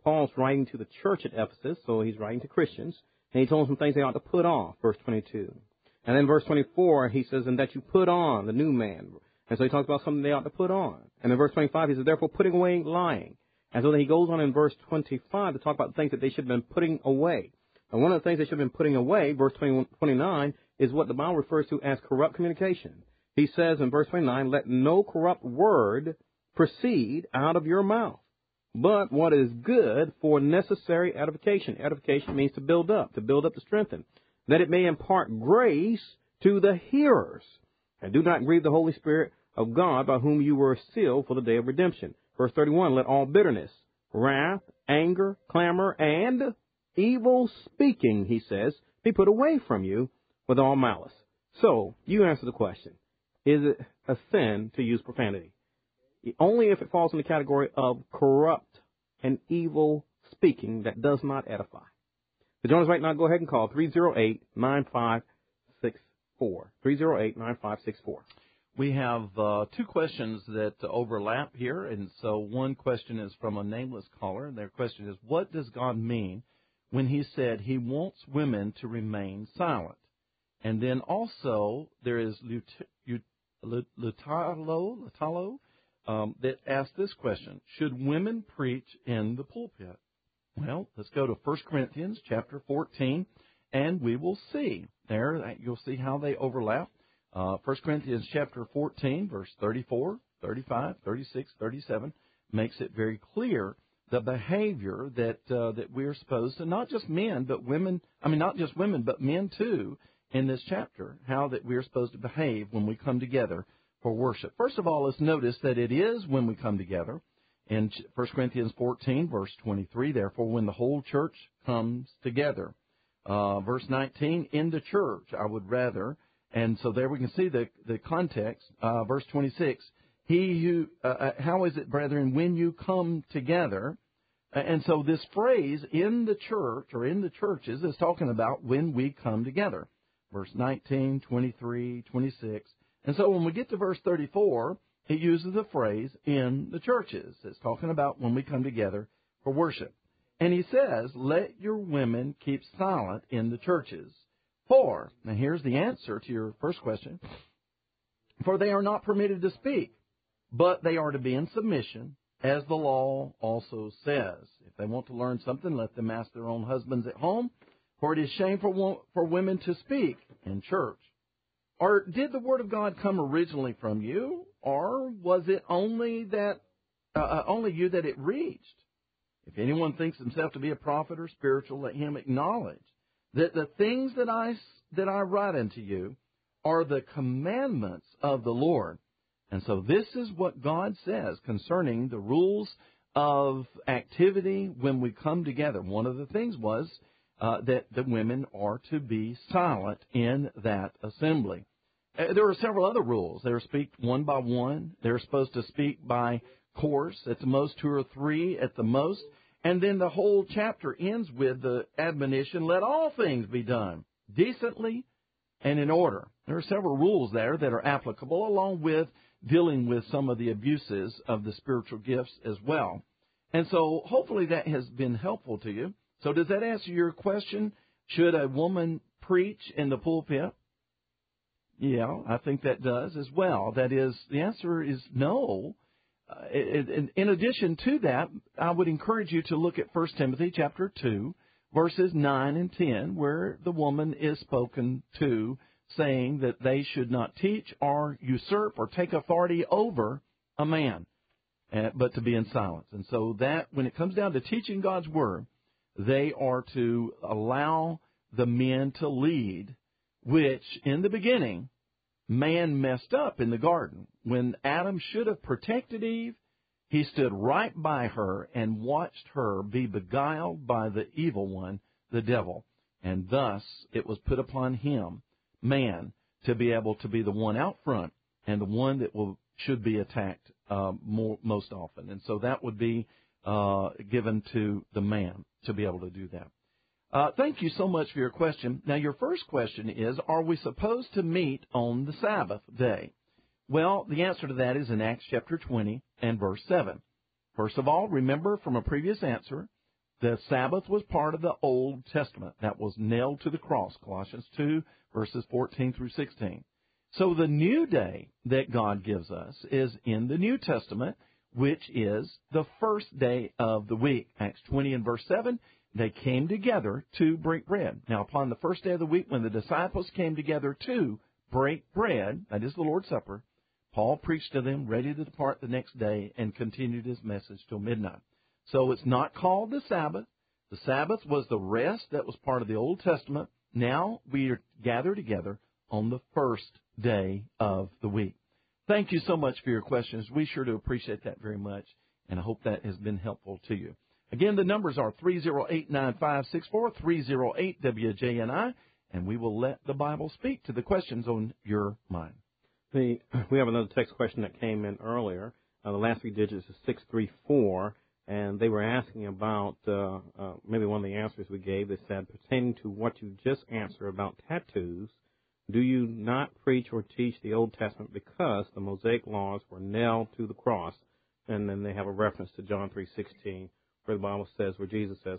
Paul's writing to the church at Ephesus, so he's writing to Christians, and he told them some things they ought to put off, verse 22. And then verse 24, he says, and that you put on the new man. And so he talks about something they ought to put on. And in verse 25, he says, therefore putting away lying. And so then he goes on in verse 25 to talk about things that they should have been putting away. And one of the things they should have been putting away, verse 29, is what the Bible refers to as corrupt communication. He says in verse 29, let no corrupt word proceed out of your mouth, but what is good for necessary edification. Edification means to build up, to strengthen, that it may impart grace to the hearers. And do not grieve the Holy Spirit of God, by whom you were sealed for the day of redemption. Verse 31, let all bitterness, wrath, anger, clamor, and evil speaking, he says, be put away from you with all malice. So, you answer the question. Is it a sin to use profanity? Only if it falls in the category of corrupt and evil speaking that does not edify. To join us right now, go ahead and call 308-9564. 308-9564. We have two questions that overlap here, and so one question is from a nameless caller, and their question is, what does God mean when he said he wants women to remain silent? And then also there is Lutalo that asked this question, should women preach in the pulpit? Well, let's go to 1 Corinthians chapter 14, and we will see. There, you'll see how they overlap. 1 Corinthians chapter 14, verse 34, 35, 36, 37, makes it very clear the behavior that we're supposed to, not just men, but women, not just women, but men too, in this chapter, how that we're supposed to behave when we come together for worship. First of all, let's notice that it is when we come together. In 1 Corinthians 14, verse 23, therefore, when the whole church comes together. Verse 19, in the church, I would rather. And so there we can see the context. Verse 26, how is it, brethren, when you come together? And so this phrase, in the church, or in the churches, is talking about when we come together. Verse 19, 23, 26. And so when we get to verse 34, it uses the phrase, in the churches. It's talking about when we come together for worship. And he says, let your women keep silent in the churches. For, now here's the answer to your first question, for they are not permitted to speak, but they are to be in submission, as the law also says. If they want to learn something, let them ask their own husbands at home, for it is shameful for women to speak in church. Or did the word of God come originally from you, or was it only you that it reached? If anyone thinks himself to be a prophet or spiritual, let him acknowledge that the things that I write unto you are the commandments of the Lord. And so this is what God says concerning the rules of activity when we come together. One of the things was that the women are to be silent in that assembly. There are several other rules. They're speak one by one. They're supposed to speak by course, at the most 2 or 3 at the most. And then the whole chapter ends with the admonition, let all things be done decently and in order. There are several rules there that are applicable, along with dealing with some of the abuses of the spiritual gifts as well. And so hopefully that has been helpful to you. So does that answer your question? Should a woman preach in the pulpit? Yeah, I think that does as well. That is, the answer is no. In addition to that, I would encourage you to look at 1 Timothy chapter 2, verses 9 and 10, where the woman is spoken to, saying that they should not teach or usurp or take authority over a man, but to be in silence. And so that, when it comes down to teaching God's Word, they are to allow the men to lead, which, in the beginning, man messed up in the garden. When Adam should have protected Eve, he stood right by her and watched her be beguiled by the evil one, the devil. And thus it was put upon him, man, to be able to be the one out front and the one that should be attacked most often. And so that would be given to the man to be able to do that. Thank you so much for your question. Now, your first question is, are we supposed to meet on the Sabbath day? Well, the answer to that is in Acts chapter 20 and verse 7. First of all, remember from a previous answer The Sabbath was part of the Old Testament that was nailed to the cross, Colossians 2, verses 14 through 16. So the new day that God gives us is in the New Testament, which is the first day of the week. Acts 20 and verse 7, they came together to break bread. Now, upon the first day of the week, when the disciples came together to break bread, that is the Lord's Supper, Paul preached to them, ready to depart the next day, and continued his message till midnight. So it's not called the Sabbath. The Sabbath was the rest that was part of the Old Testament. Now we are gathered together on the first day of the week. Thank you so much for your questions. We sure do appreciate that very much, and I hope that has been helpful to you. Again, the numbers are 308-9564, 308-WJNI, and we will let the Bible speak to the questions on your mind. We have another text question that came in earlier. The last three digits is 634, and they were asking about maybe one of the answers we gave. They said, pertaining to what you just answered about tattoos, do you not preach or teach the Old Testament because the Mosaic laws were nailed to the cross? And then they have a reference to John 3:16, where the Bible says, where Jesus says,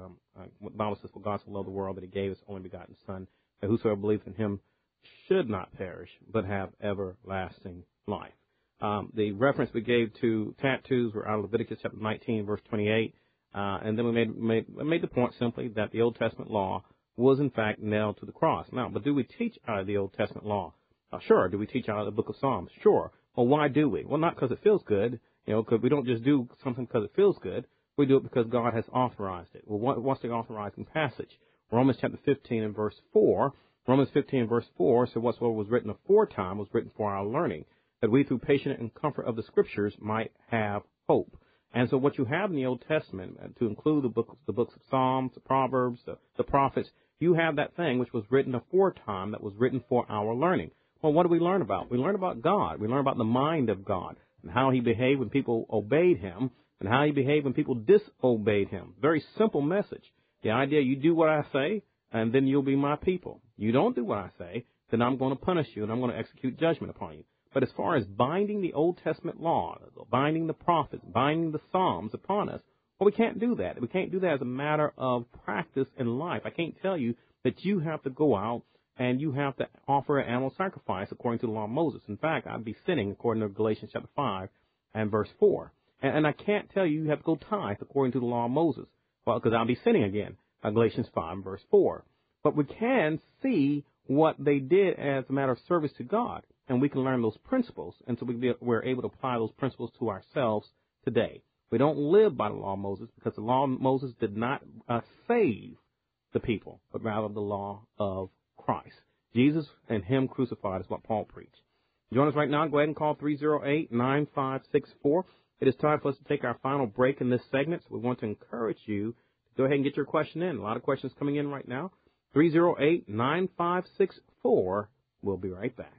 the Bible says, for God so loved the world that he gave his only begotten Son, that whosoever believes in him should not perish, but have everlasting life. The reference we gave to tattoos were out of Leviticus chapter 19, verse 28, and then we made the point simply that the Old Testament law was in fact nailed to the cross. Now, but do we teach out of the Old Testament law? Sure. Do we teach out of the book of Psalms? Sure. Well, why do we? Well, not because it feels good, because we don't just do something because it feels good. We do it because God has authorized it. Well, what's the authorizing passage? Romans chapter 15 and verse 4. Romans 15 and verse 4 said, whatsoever was written aforetime was written for our learning, that we through patience and comfort of the Scriptures might have hope. And so what you have in the Old Testament, to include the books of Psalms, the Proverbs, the prophets, you have that thing which was written aforetime that was written for our learning. Well, what do we learn about? We learn about God. We learn about the mind of God and how he behaved when people obeyed him and how he behaved when people disobeyed him. Very simple message. The idea, you do what I say, and then you'll be my people. You don't do what I say, then I'm going to punish you and I'm going to execute judgment upon you. But as far as binding the Old Testament law, binding the prophets, binding the Psalms upon us, well, we can't do that. We can't do that as a matter of practice in life. I can't tell you that you have to go out and you have to offer an animal sacrifice according to the law of Moses. In fact, I'd be sinning according to Galatians chapter 5 and verse 4. And I can't tell you have to go tithe according to the law of Moses. Well, because I'll be sinning again, Galatians 5 and verse 4. But we can see what they did as a matter of service to God, and we can learn those principles, and so we're able to apply those principles to ourselves today. We don't live by the law of Moses because the law of Moses did not save the people, but rather the law of Christ. Jesus and him crucified is what Paul preached. Join us right now. Go ahead and call 308-9564. It is time for us to take our final break in this segment, so we want to encourage you to go ahead and get your question in. A lot of questions coming in right now. 308-9564. We'll be right back.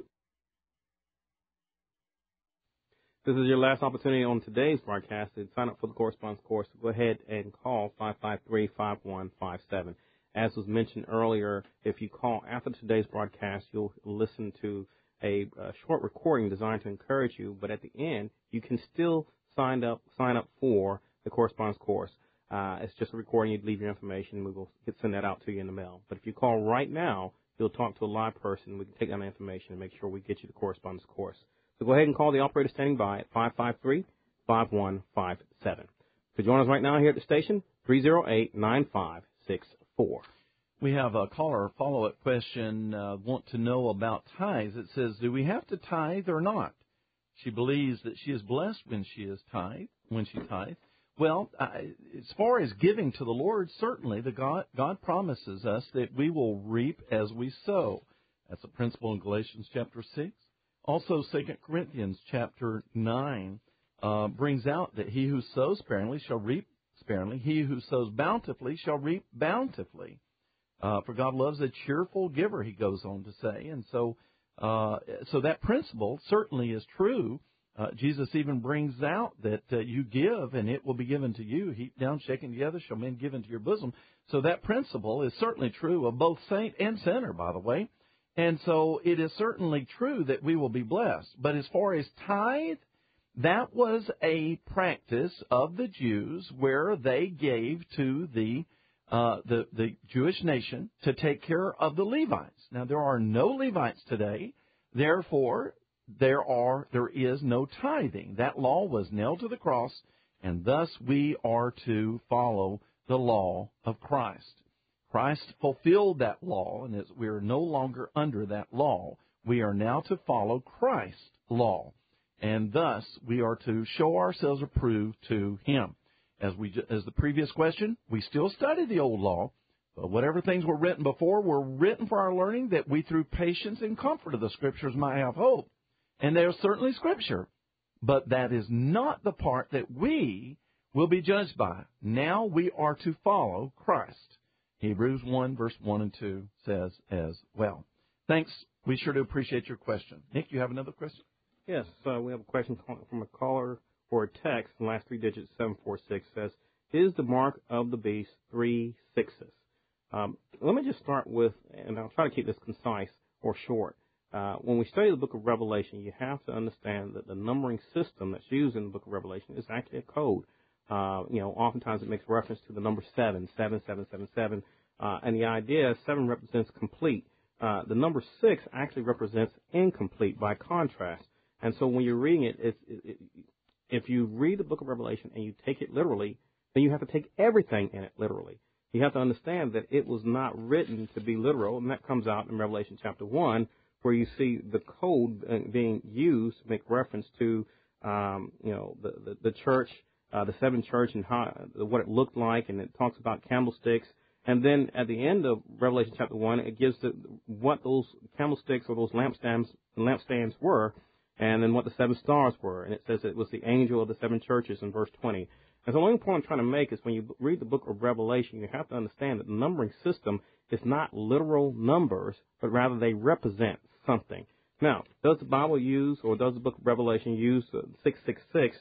This is your last opportunity on today's broadcast to sign up for the correspondence course. Go ahead and call 553-5157. As was mentioned earlier, if you call after today's broadcast, you'll listen to a short recording designed to encourage you, but at the end, you can still sign up for the correspondence course. It's just a recording. You'd leave your information. We will send that out to you in the mail. But if you call right now, you'll talk to a live person. We can take that information and make sure we get you the correspondence course. So go ahead and call the operator standing by at 553-5157. So join us right now here at the station, 308-9564. We have a caller follow-up question, want to know about tithes. It says, do we have to tithe or not? She believes that she is blessed when she tithes. Well, as far as giving to the Lord, certainly God promises us that we will reap as we sow. That's a principle in Galatians chapter 6. Also, 2 Corinthians chapter 9 brings out that he who sows sparingly shall reap sparingly. He who sows bountifully shall reap bountifully. For God loves a cheerful giver, he goes on to say. And so that principle certainly is true. Jesus even brings out that you give and it will be given to you. Heaped down, shaken together, shall men give into your bosom. So that principle is certainly true of both saint and sinner, by the way. And so it is certainly true that we will be blessed. But as far as tithe, That was a practice of the Jews where they gave to the Jewish nation to take care of the Levites. Now, there are no Levites today. Therefore, there is no tithing. That law was nailed to the cross, and thus we are to follow the law of Christ. Christ fulfilled that law, and we are no longer under that law. We are now to follow Christ's law, and thus we are to show ourselves approved to Him. As the previous question, we still study the old law, but whatever things were written before were written for our learning, that we through patience and comfort of the Scriptures might have hope. And they are certainly Scripture, but that is not the part that we will be judged by. Now we are to follow Christ. Hebrews 1, verse 1 and 2 says as well. Thanks. We sure do appreciate your question. Nick, you have another question? Yes, we have a question from a caller or a text. The last three digits, 746, says, is the mark of the beast 3 6s? Let me just start with, and I'll try to keep this concise or short. When we study the book of Revelation, you have to understand that the numbering system that's used in the book of Revelation is actually a code. Oftentimes it makes reference to the number 7, 7, 7, 7, 7. And the idea is 7 represents complete. The number 6 actually represents incomplete by contrast. And so when you're reading it, if you read the book of Revelation and you take it literally, then you have to take everything in it literally. You have to understand that it was not written to be literal, and that comes out in Revelation chapter 1, where you see the code being used to make reference to, the church, the 7 church, and what it looked like, and it talks about candlesticks. And then at the end of Revelation chapter 1, it gives what those candlesticks or those lampstands were, and then what the 7 stars were. And it says it was the angel of the 7 churches in verse 20. And so the only point I'm trying to make is when you read the book of Revelation, you have to understand that the numbering system is not literal numbers, but rather they represent something. Now, does the Bible use, or does the book of Revelation use 666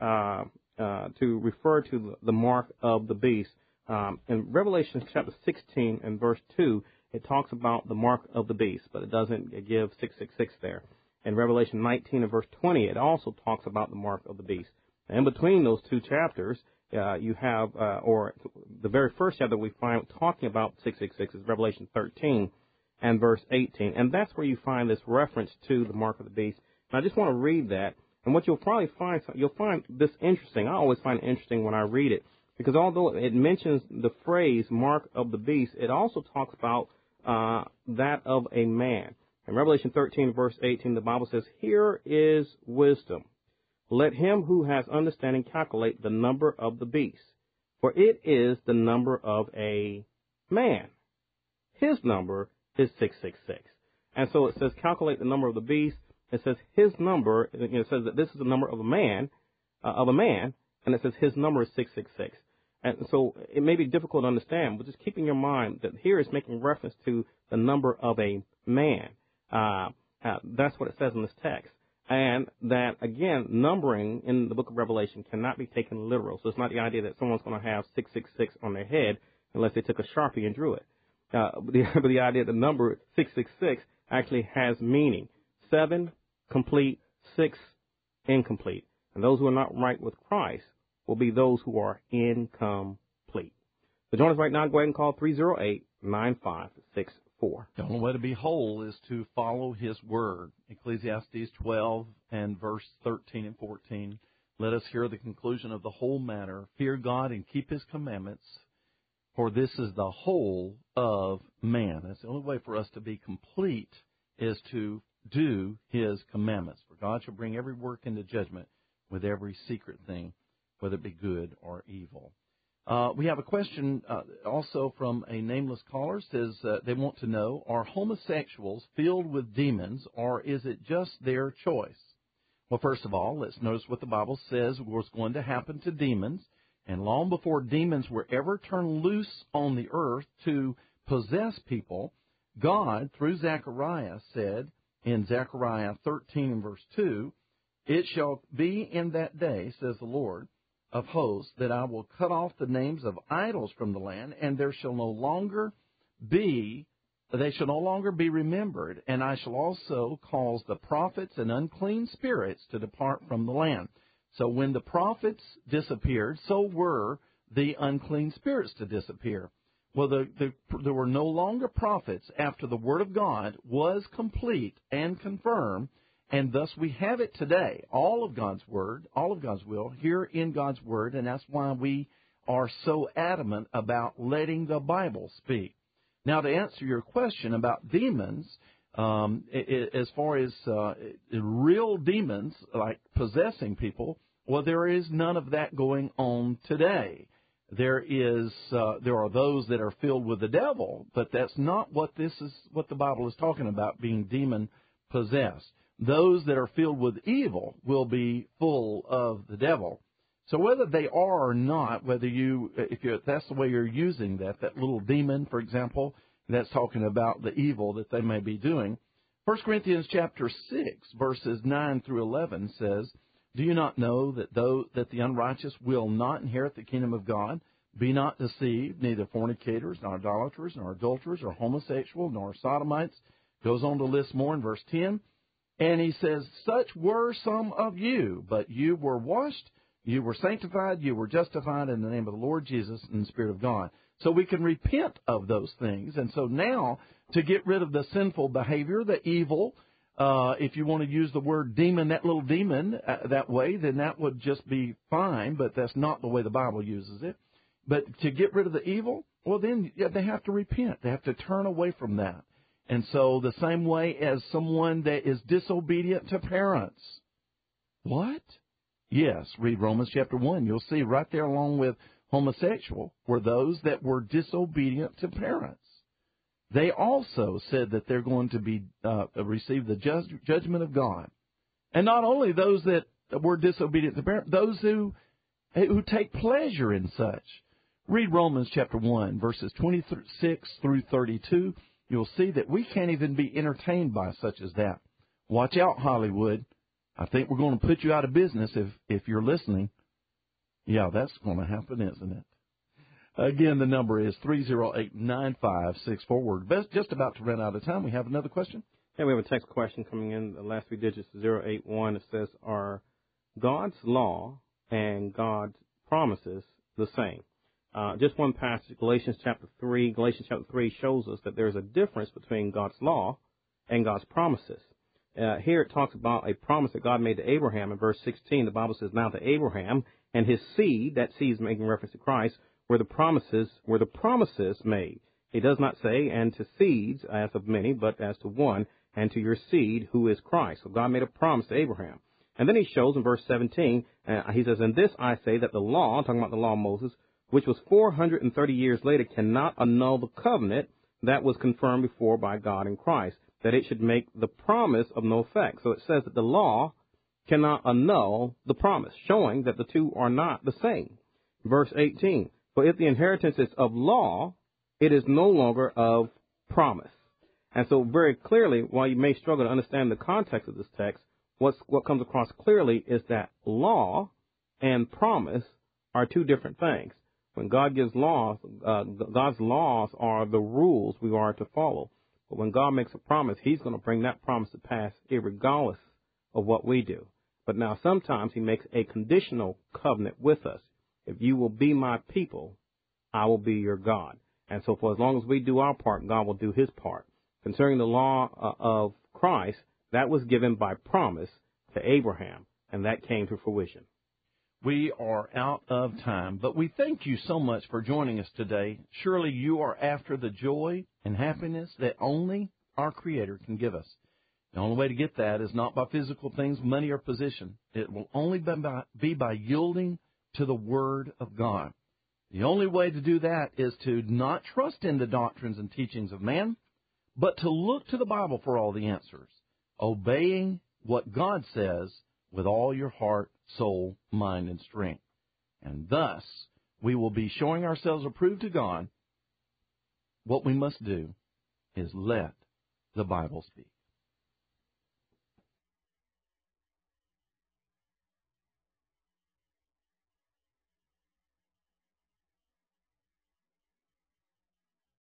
to refer to the mark of the beast? In Revelation chapter 16 and verse 2, it talks about the mark of the beast, but it doesn't give 666 there. In Revelation 19 and verse 20, it also talks about the mark of the beast. In between those two chapters, you have, or the very first chapter we find talking about 666 is Revelation 13 and verse 18. And that's where you find this reference to the mark of the beast. And I just want to read that. And what you'll probably find, you'll find this interesting. I always find it interesting when I read it, because although it mentions the phrase mark of the beast, it also talks about that of a man. In Revelation 13 verse 18, the Bible says, here is wisdom. Let him who has understanding calculate the number of the beast, for it is the number of a man. His number is 666. And so it says calculate the number of the beast. It says his number, it says that this is the number of a man, and it says his number is 666. And so it may be difficult to understand, but just keep in your mind that here is making reference to the number of a man. That's what it says in this text. And that, again, numbering in the book of Revelation cannot be taken literal. So it's not the idea that someone's going to have 666 on their head unless they took a Sharpie and drew it. But the idea that the number 666 actually has meaning. 7, complete, 6, incomplete. And those who are not right with Christ will be those who are incomplete. So join us right now. Go ahead and call 308-9564. The only way to be whole is to follow His Word. Ecclesiastes 12 and verse 13 and 14. Let us hear the conclusion of the whole matter. Fear God and keep His commandments, for this is the whole of man. That's the only way for us to be complete, is to do His commandments. For God shall bring every work into judgment with every secret thing, whether it be good or evil. We have a question also from a nameless caller. Says they want to know, are homosexuals filled with demons, or is it just their choice? Well, first of all, let's notice what the Bible says was going to happen to demons. And long before demons were ever turned loose on the earth to possess people, God, through Zechariah, said in Zechariah 13 and verse 2, it shall be in that day, says the Lord of hosts, that I will cut off the names of idols from the land, and there shall no longer be they shall no longer be remembered, and I shall also cause the prophets and unclean spirits to depart from the land. So when the prophets disappeared, so were the unclean spirits to disappear. Well, there were no longer prophets after the Word of God was complete and confirmed, and thus we have it today, all of God's Word, all of God's will, here in God's Word, and that's why we are so adamant about letting the Bible speak. Now, to answer your question about demons, as far as real demons, like possessing people, well, there is none of that going on today. There are those that are filled with the devil, but that's not what what the Bible is talking about, being demon possessed. Those that are filled with evil will be full of the devil. So whether they are or not, if that's the way you're using that little demon, for example, that's talking about the evil that they may be doing. 1 Corinthians chapter 6, verses 9 through 11 says, do you not know that the unrighteous will not inherit the kingdom of God? Be not deceived, neither fornicators, nor idolaters, nor adulterers, or homosexual, nor sodomites. Goes on to list more in verse 10. And he says, such were some of you, but you were washed, you were sanctified, you were justified in the name of the Lord Jesus and the Spirit of God. So we can repent of those things. And so now, to get rid of the sinful behavior, the evil, if you want to use the word demon, that little demon, that way, then that would just be fine, but that's not the way the Bible uses it. But to get rid of the evil, well, then they have to repent. They have to turn away from that. And so the same way as someone that is disobedient to parents. What? Yes, read Romans chapter 1. You'll see right there along with homosexual were those that were disobedient to parents. They also said that they're going to be receive the judgment of God. And not only those that were disobedient to parents, those who take pleasure in such. Read Romans chapter 1, verses 26 through 32. You'll see that we can't even be entertained by such as that. Watch out, Hollywood. I think we're going to put you out of business if you're listening. Yeah, that's going to happen, isn't it? Again, the number is 308-9564. We're just about to run out of time. We have another question? Yeah, we have a text question coming in. The last three digits, 081. It says, are God's law and God's promises the same? Just one passage, Galatians chapter 3. Galatians chapter 3 shows us that there's a difference between God's law and God's promises. Here it talks about a promise that God made to Abraham. In verse 16, the Bible says, now to Abraham and his seed, that seed is making reference to Christ, were the promises made. It does not say, and to seeds as of many, but as to one, and to your seed, who is Christ. So God made a promise to Abraham. And then he shows in verse 17, he says, and this I say, that the law, talking about the law of Moses, which was 430 years later, cannot annul the covenant that was confirmed before by God in Christ, that it should make the promise of no effect. So it says that the law cannot annul the promise, showing that the two are not the same. Verse 18, for if the inheritance is of law, it is no longer of promise. And so very clearly, while you may struggle to understand the context of this text, what comes across clearly is that law and promise are two different things. When God gives laws, God's laws are the rules we are to follow. But when God makes a promise, he's going to bring that promise to pass regardless of what we do. But now sometimes he makes a conditional covenant with us. If you will be my people, I will be your God. And so for as long as we do our part, God will do his part. Concerning the law of Christ, that was given by promise to Abraham, and that came to fruition. We are out of time, but we thank you so much for joining us today. Surely you are after the joy and happiness that only our Creator can give us. The only way to get that is not by physical things, money, or position. It will only be by yielding to the Word of God. The only way to do that is to not trust in the doctrines and teachings of man, but to look to the Bible for all the answers, obeying what God says with all your heart, soul, mind, and strength. And thus, we will be showing ourselves approved to God. What we must do is let the Bible speak.